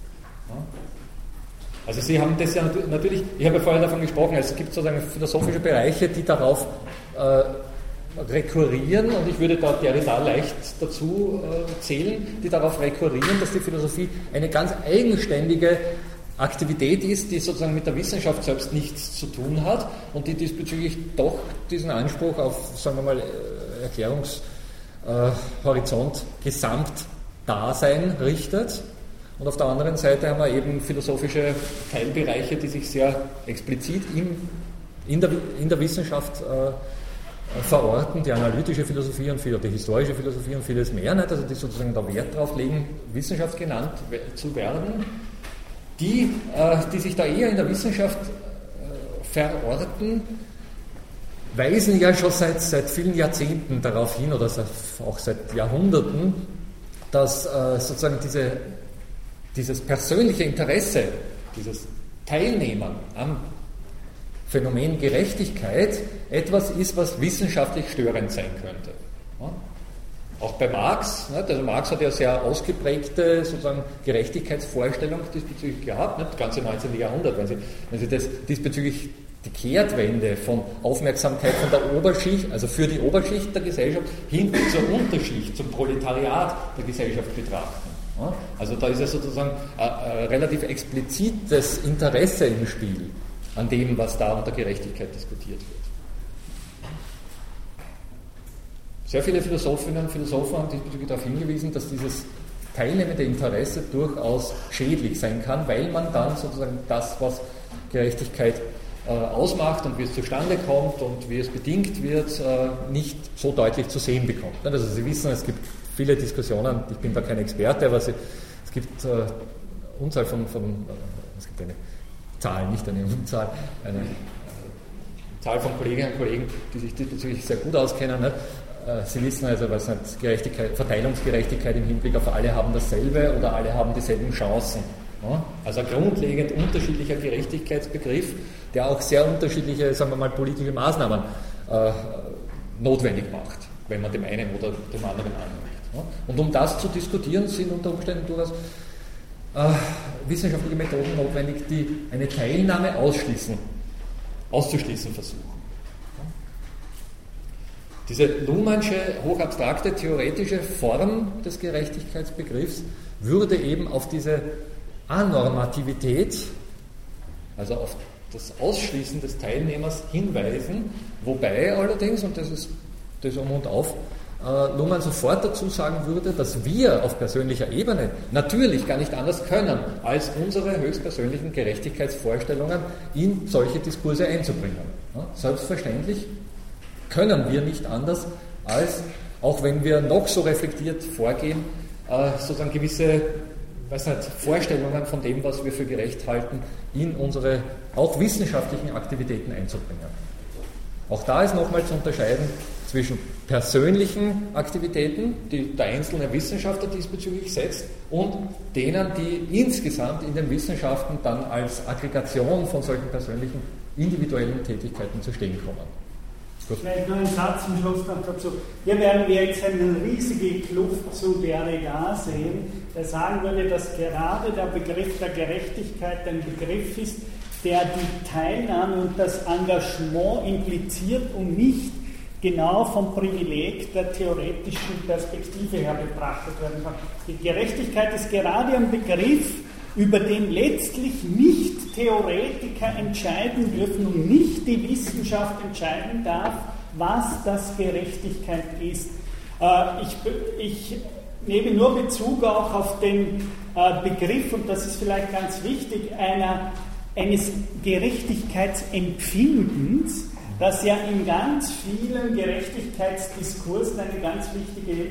Also Sie haben das ja natürlich, ich habe ja vorher davon gesprochen, es gibt sozusagen philosophische Bereiche, die darauf rekurrieren, und ich würde da Derrida leicht dazu zählen, die darauf rekurrieren, dass die Philosophie eine ganz eigenständige Aktivität ist, die sozusagen mit der Wissenschaft selbst nichts zu tun hat und die diesbezüglich doch diesen Anspruch auf, sagen wir mal, Erklärungshorizont Gesamtdasein richtet. Und auf der anderen Seite haben wir eben philosophische Teilbereiche, die sich sehr explizit in der Wissenschaft verorten, die analytische Philosophie und die historische Philosophie und vieles mehr, nicht? Also die sozusagen da Wert drauf legen, Wissenschaft genannt zu werden, die sich da eher in der Wissenschaft verorten, weisen ja schon seit vielen Jahrzehnten darauf hin, oder auch seit Jahrhunderten, dass sozusagen dieses persönliche Interesse, dieses Teilnehmen am Phänomen Gerechtigkeit etwas ist, was wissenschaftlich störend sein könnte. Ja? Auch bei Marx, nicht? Also Marx hat ja sehr ausgeprägte sozusagen Gerechtigkeitsvorstellungen diesbezüglich gehabt, nicht? Das ganze 19. Jahrhundert, wenn Sie das diesbezüglich die Kehrtwende von Aufmerksamkeit von der Oberschicht, also für die Oberschicht der Gesellschaft, hin zur Unterschicht, zum Proletariat der Gesellschaft betrachten. Ja? Also da ist ja sozusagen ein relativ explizites Interesse im Spiel an dem, was da unter Gerechtigkeit diskutiert wird. Sehr viele Philosophinnen und Philosophen haben diesbezüglich darauf hingewiesen, dass dieses teilnehmende Interesse durchaus schädlich sein kann, weil man dann sozusagen das, was Gerechtigkeit ausmacht und wie es zustande kommt und wie es bedingt wird, nicht so deutlich zu sehen bekommt. Also Sie wissen, es gibt viele Diskussionen, ich bin da kein Experte, aber es gibt Unzahl es gibt eine Zahl, nicht eine Unzahl, eine Zahl von Kolleginnen und Kollegen, die sich diesbezüglich sehr gut auskennen. Nicht? Sie wissen also, was nicht, Verteilungsgerechtigkeit im Hinblick auf alle haben dasselbe oder alle haben dieselben Chancen. Ja? Also ein grundlegend unterschiedlicher Gerechtigkeitsbegriff, der auch sehr unterschiedliche, sagen wir mal, politische Maßnahmen notwendig macht, wenn man dem einen oder dem anderen anhängt. Ja? Und um das zu diskutieren, sind unter Umständen durchaus wissenschaftliche Methoden notwendig, die eine Teilnahme auszuschließen versuchen. Diese Luhmannsche, hochabstrakte, theoretische Form des Gerechtigkeitsbegriffs würde eben auf diese Anormativität, also auf das Ausschließen des Teilnehmers hinweisen, wobei allerdings, und das ist das Um und Auf, Luhmann sofort dazu sagen würde, dass wir auf persönlicher Ebene natürlich gar nicht anders können, als unsere höchstpersönlichen Gerechtigkeitsvorstellungen in solche Diskurse einzubringen. Ja, selbstverständlich können wir nicht anders, als, auch wenn wir noch so reflektiert vorgehen, sozusagen gewisse Vorstellungen von dem, was wir für gerecht halten, in unsere auch wissenschaftlichen Aktivitäten einzubringen. Auch da ist nochmal zu unterscheiden zwischen persönlichen Aktivitäten, die der einzelne Wissenschaftler diesbezüglich setzt, und denen, die insgesamt in den Wissenschaften dann als Aggregation von solchen persönlichen, individuellen Tätigkeiten zu stehen kommen. Vielleicht noch ein Satz zum Schluss noch dazu. Hier werden wir jetzt eine riesige Kluft zu Derrida sehen, der sagen würde, dass gerade der Begriff der Gerechtigkeit ein Begriff ist, der die Teilnahme und das Engagement impliziert und nicht genau vom Privileg der theoretischen Perspektive her betrachtet werden kann. Die Gerechtigkeit ist gerade ein Begriff, über den letztlich nicht Theoretiker entscheiden dürfen und nicht die Wissenschaft entscheiden darf, was das Gerechtigkeit ist. Ich nehme nur Bezug auch auf den Begriff, und das ist vielleicht ganz wichtig, eines Gerechtigkeitsempfindens, das ja in ganz vielen Gerechtigkeitsdiskursen eine ganz wichtige,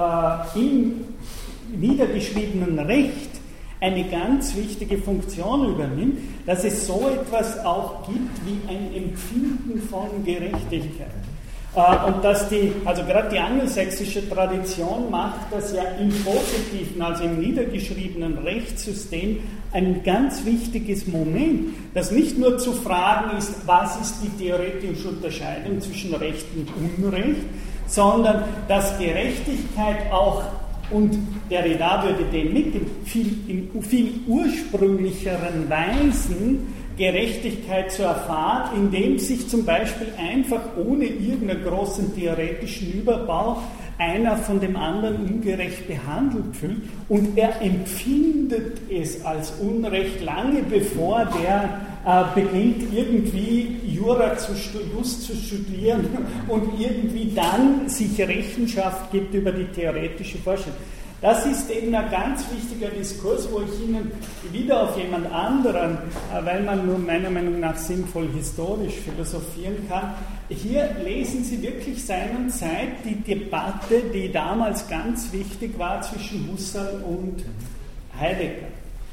im niedergeschriebenen Recht eine ganz wichtige Funktion übernimmt, dass es so etwas auch gibt wie ein Empfinden von Gerechtigkeit. Und dass also gerade die angelsächsische Tradition macht das ja im positiven, also im niedergeschriebenen Rechtssystem ein ganz wichtiges Moment, das nicht nur zu fragen ist, was ist die theoretische Unterscheidung zwischen Recht und Unrecht, sondern dass Gerechtigkeit auch, und Derrida würde den mit in viel ursprünglicheren Weisen Gerechtigkeit zu erfahren, indem sich zum Beispiel einfach ohne irgendeinen großen theoretischen Überbau einer von dem anderen ungerecht behandelt fühlt, und er empfindet es als Unrecht lange bevor der beginnt irgendwie Jura zu studieren und irgendwie dann sich Rechenschaft gibt über die theoretische Forschung. Das ist eben ein ganz wichtiger Diskurs, wo ich Ihnen wieder auf jemand anderen, weil man nur meiner Meinung nach sinnvoll historisch philosophieren kann, hier lesen Sie wirklich seinerzeit die Debatte, die damals ganz wichtig war zwischen Husserl und Heidegger.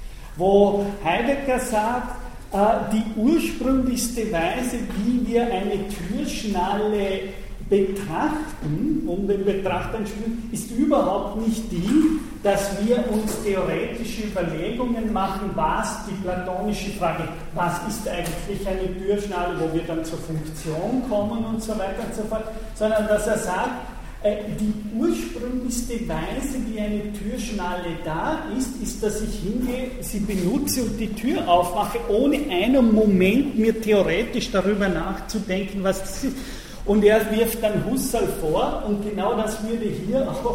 Wo Heidegger sagt, die ursprünglichste Weise, wie wir eine Türschnalle betrachten, um den Betrachtern zu spielen, ist überhaupt nicht die, dass wir uns theoretische Überlegungen machen, was die platonische Frage, was ist eigentlich eine Türschnalle, wo wir dann zur Funktion kommen und so weiter und so fort, sondern dass er sagt, die ursprünglichste Weise, wie eine Türschnalle da ist, dass ich hingehe, sie benutze und die Tür aufmache, ohne einen Moment mir theoretisch darüber nachzudenken, was das ist. Und er wirft dann Husserl vor, und genau das würde hier auch,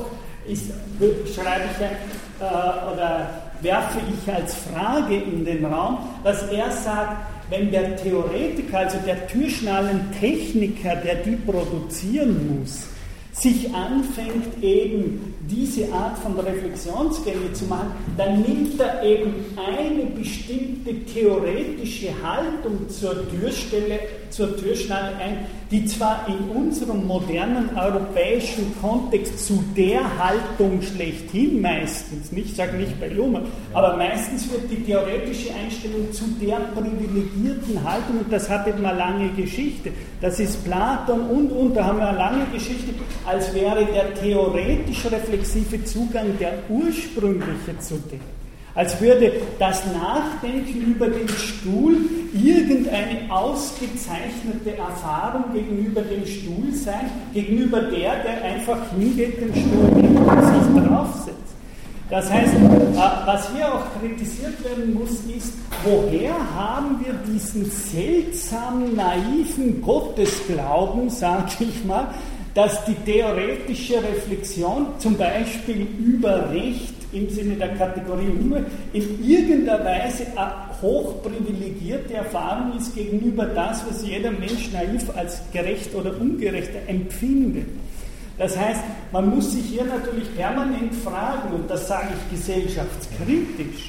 werfe ich als Frage in den Raum, dass er sagt, wenn der Theoretiker, also der Türschnallentechniker, der die produzieren muss, sich anfängt, eben diese Art von Reflexionsgänge zu machen, dann nimmt er eben eine bestimmte theoretische Haltung zur Türschnalle ein, die zwar in unserem modernen europäischen Kontext zu der Haltung schlechthin meistens, ich sage nicht bei Luhmann, aber meistens wird die theoretische Einstellung zu der privilegierten Haltung, und das hat eben eine lange Geschichte. Das ist Platon und da haben wir eine lange Geschichte, als wäre der theoretisch-reflexive Zugang der ursprüngliche zu dem. Als würde das Nachdenken über den Stuhl irgendeine ausgezeichnete Erfahrung gegenüber dem Stuhl sein, gegenüber der einfach hingeht, den Stuhl nimmt und sich draufsetzt. Das heißt, was hier auch kritisiert werden muss, ist, woher haben wir diesen seltsam naiven Gottesglauben, sage ich mal, dass die theoretische Reflexion zum Beispiel über Recht im Sinne der Kategorie Unrecht in irgendeiner Weise eine hochprivilegierte Erfahrung ist gegenüber das, was jeder Mensch naiv als gerecht oder ungerecht empfindet. Das heißt, man muss sich hier natürlich permanent fragen, und das sage ich gesellschaftskritisch,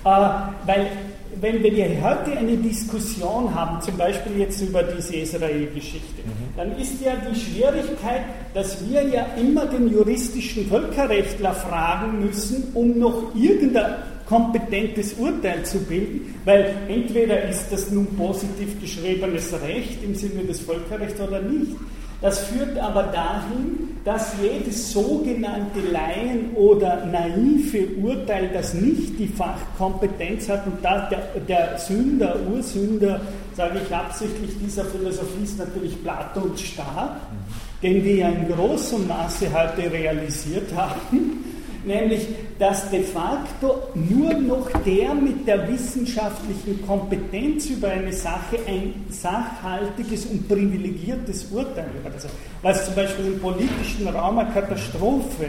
weil wenn wir heute eine Diskussion haben, zum Beispiel jetzt über diese Israel-Geschichte, dann ist ja die Schwierigkeit, dass wir ja immer den juristischen Völkerrechtler fragen müssen, um noch irgendein kompetentes Urteil zu bilden, weil entweder ist das nun positiv geschriebenes Recht im Sinne des Völkerrechts oder nicht. Das führt aber dahin, dass jedes sogenannte Laien- oder naive Urteil, das nicht die Fachkompetenz hat, und da der Sünder, Ursünder, sage ich absichtlich, dieser Philosophie ist natürlich Platons Staat, den wir ja in großem Maße heute realisiert haben, nämlich, dass de facto nur noch der mit der wissenschaftlichen Kompetenz über eine Sache ein sachhaltiges und privilegiertes Urteil über das, was zum Beispiel im politischen Raum eine Katastrophe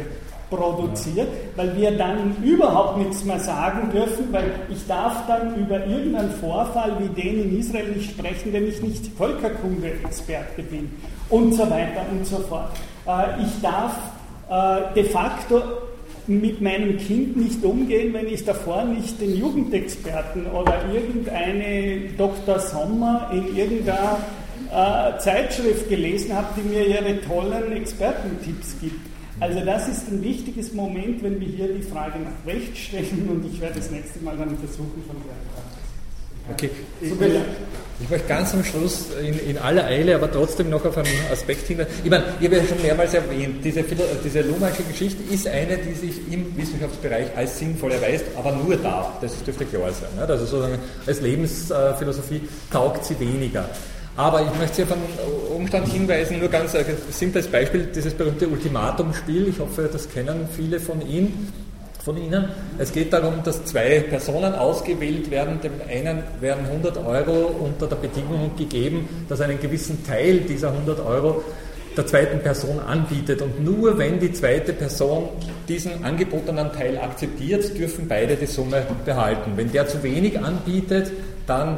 produziert, weil wir dann überhaupt nichts mehr sagen dürfen, weil ich darf dann über irgendeinen Vorfall wie den in Israel nicht sprechen, wenn ich nicht Völkerkunde-Experte bin und so weiter und so fort. Ich darf de facto mit meinem Kind nicht umgehen, wenn ich davor nicht den Jugendexperten oder irgendeine Dr. Sommer in irgendeiner Zeitschrift gelesen habe, die mir ihre tollen Expertentipps gibt. Also das ist ein wichtiges Moment, wenn wir hier die Frage nach Recht stellen, und ich werde das nächste Mal dann versuchen von der Okay, ich möchte ganz am Schluss in aller Eile, aber trotzdem noch auf einen Aspekt hinweisen. Ich meine, ich habe ja schon mehrmals erwähnt, diese Luhmannsche Geschichte ist eine, die sich im Wissenschaftsbereich als sinnvoll erweist, aber nur da, das dürfte klar sein. Nicht? Also sozusagen als Lebensphilosophie taugt sie weniger. Aber ich möchte Sie auf einen Umstand hinweisen, nur ganz ein simples Beispiel, dieses berühmte Ultimatumspiel. Ich hoffe, das kennen viele von Ihnen. Es geht darum, dass 2 Personen ausgewählt werden. Dem einen werden 100 € unter der Bedingung gegeben, dass er einen gewissen Teil dieser 100 € der zweiten Person anbietet. Und nur wenn die zweite Person diesen angebotenen Teil akzeptiert, dürfen beide die Summe behalten. Wenn der zu wenig anbietet, dann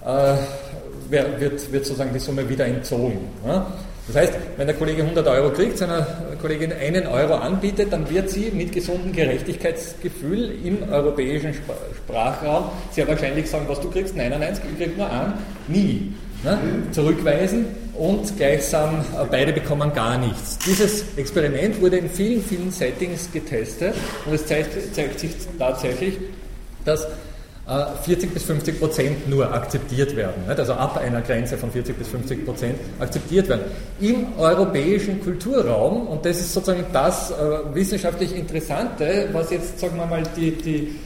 wird sozusagen die Summe wieder entzogen. Ja? Das heißt, wenn der Kollege 100 € kriegt, seiner Kollegin 1 € anbietet, dann wird sie mit gesundem Gerechtigkeitsgefühl im europäischen Sprachraum sehr wahrscheinlich sagen, was du kriegst, 99, ich krieg nur 1, nie. Ne? Zurückweisen und gleichsam beide bekommen gar nichts. Dieses Experiment wurde in vielen, vielen Settings getestet und es zeigt sich tatsächlich, dass 40-50% nur akzeptiert werden, nicht? Also ab einer Grenze von 40-50% akzeptiert werden. Im europäischen Kulturraum, und das ist sozusagen das wissenschaftlich Interessante, was jetzt, sagen wir mal, die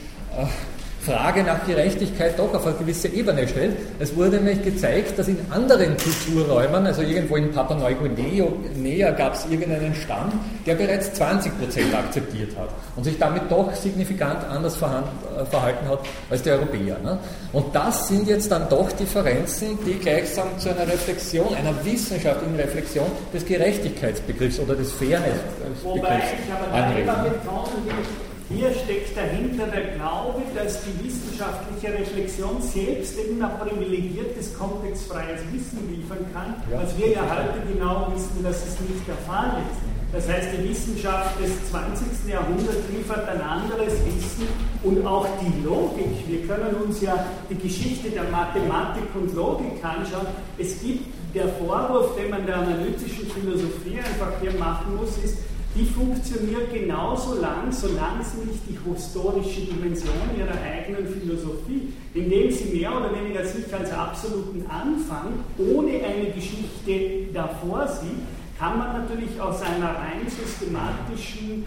Frage nach Gerechtigkeit doch auf eine gewisse Ebene stellt. Es wurde nämlich gezeigt, dass in anderen Kulturräumen, also irgendwo in Papua-Neuguinea gab es irgendeinen Stamm, der bereits 20% akzeptiert hat und sich damit doch signifikant anders verhalten hat als die Europäer. Ne? Und das sind jetzt dann doch Differenzen, die gleichsam zu einer Reflexion, einer wissenschaftlichen Reflexion des Gerechtigkeitsbegriffs oder des Fairnessbegriffs anregen. Wobei ich aber da immer betonen will, hier steckt dahinter der Glaube, dass die wissenschaftliche Reflexion selbst eben ein privilegiertes, kontextfreies Wissen liefern kann, was wir ja heute genau wissen, dass es nicht der Fall ist. Das heißt, die Wissenschaft des 20. Jahrhunderts liefert ein anderes Wissen und auch die Logik. Wir können uns ja die Geschichte der Mathematik und Logik anschauen. Es gibt der Vorwurf, den man der analytischen Philosophie einfach hier machen muss, ist, die funktioniert genauso lang, solange sie nicht die historische Dimension ihrer eigenen Philosophie, indem sie mehr oder weniger sich als absoluten Anfang ohne eine Geschichte davor sieht, kann man natürlich aus einer rein systematischen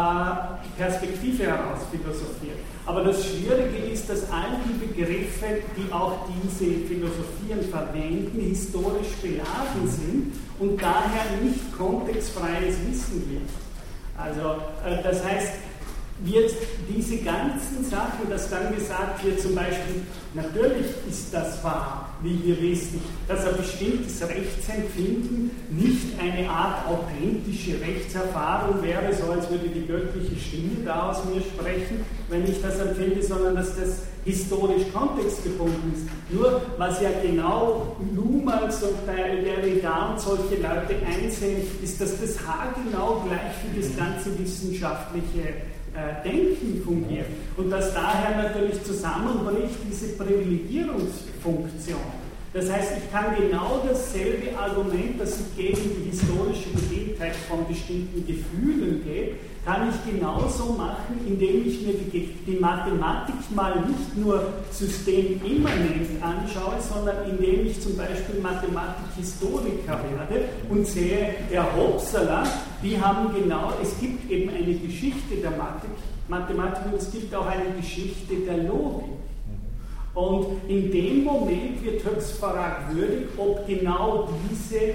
Perspektive heraus philosophieren. Aber das Schwierige ist, dass all die Begriffe, die auch diese Philosophien verwenden, historisch beladen sind und daher nicht kontextfreies Wissen liefern. Also das heißt, wird diese ganzen Sachen, dass dann gesagt wird, zum Beispiel, natürlich ist das wahr, wie wir wissen, dass ein bestimmtes Rechtsempfinden nicht eine Art authentische Rechtserfahrung wäre, so als würde die göttliche Stimme da aus mir sprechen, wenn ich das empfinde, sondern dass das historisch kontextgebunden ist. Nur, was ja genau Luhmanns und Derrida und solche Leute einsehen, ist, dass das haargenau gleich für das ganze wissenschaftliche Denken fungiert und dass daher natürlich zusammenbricht diese Privilegierungsfunktion. Das heißt, ich kann genau dasselbe Argument, das sich gegen die historische Bedingtheit von bestimmten Gefühlen geht, kann ich genauso machen, indem ich mir die Mathematik mal nicht nur systemimmanent anschaue, sondern indem ich zum Beispiel Mathematikhistoriker werde und sehe, der Hopsala, die haben genau, es gibt eben eine Geschichte der Mathematik und es gibt auch eine Geschichte der Logik. Und in dem Moment wird höchst fragwürdig, ob genau diese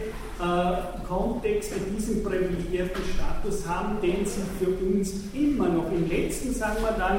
Kontexte diesen privilegierten Status haben, den sie für uns immer noch im letzten sagen wir dann,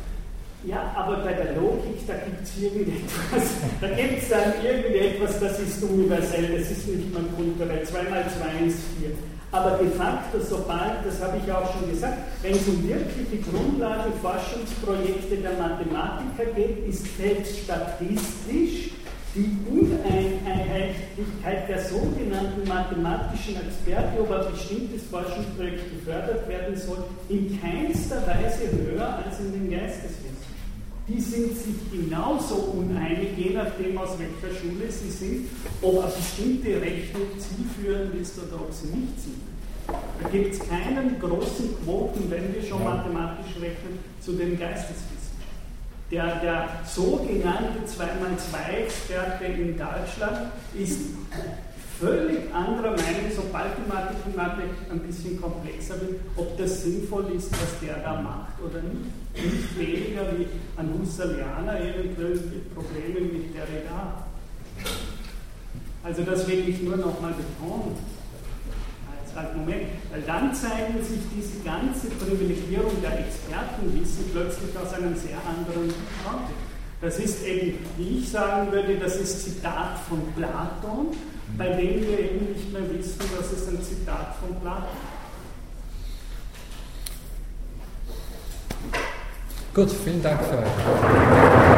ja, aber bei der Logik, da gibt es irgendetwas, da gibt es dann irgendetwas, das ist universell, das ist nicht mal kulturell, 2 mal 2 ist 4. Aber de facto, sobald, das habe ich auch schon gesagt, wenn es um wirkliche Grundlagenforschungsprojekte der Mathematiker geht, ist selbst statistisch die Uneinheitlichkeit der sogenannten mathematischen Experten, ob ein bestimmtes Forschungsprojekt gefördert werden soll, in keinster Weise höher als in den Geisteswissenschaften. Die sind sich genauso uneinig, je nachdem aus welcher Schule sie sind, ob eine bestimmte Rechnung zielführend ist oder ob sie nicht zielführend. Da gibt es keinen großen Quoten, wenn wir schon mathematisch rechnen, zu den Geisteswissenschaften. Der sogenannte 2x2-Experte in Deutschland ist völlig anderer Meinung, sobald die Mathematik ein bisschen komplexer wird, ob das sinnvoll ist, was der da macht oder nicht. Nicht weniger wie ein Husserlianer irgendwelche Probleme mit Derrida. Also das will ich nur nochmal betonen. Als Moment, weil dann zeigen sich diese ganze Privilegierung der Expertenwissen plötzlich aus einem sehr anderen Kontext. Das ist eben, wie ich sagen würde, das ist Zitat von Platon, bei dem wir eben nicht mehr wissen, was ist ein Zitat von Platon. Gut, vielen Dank für euch.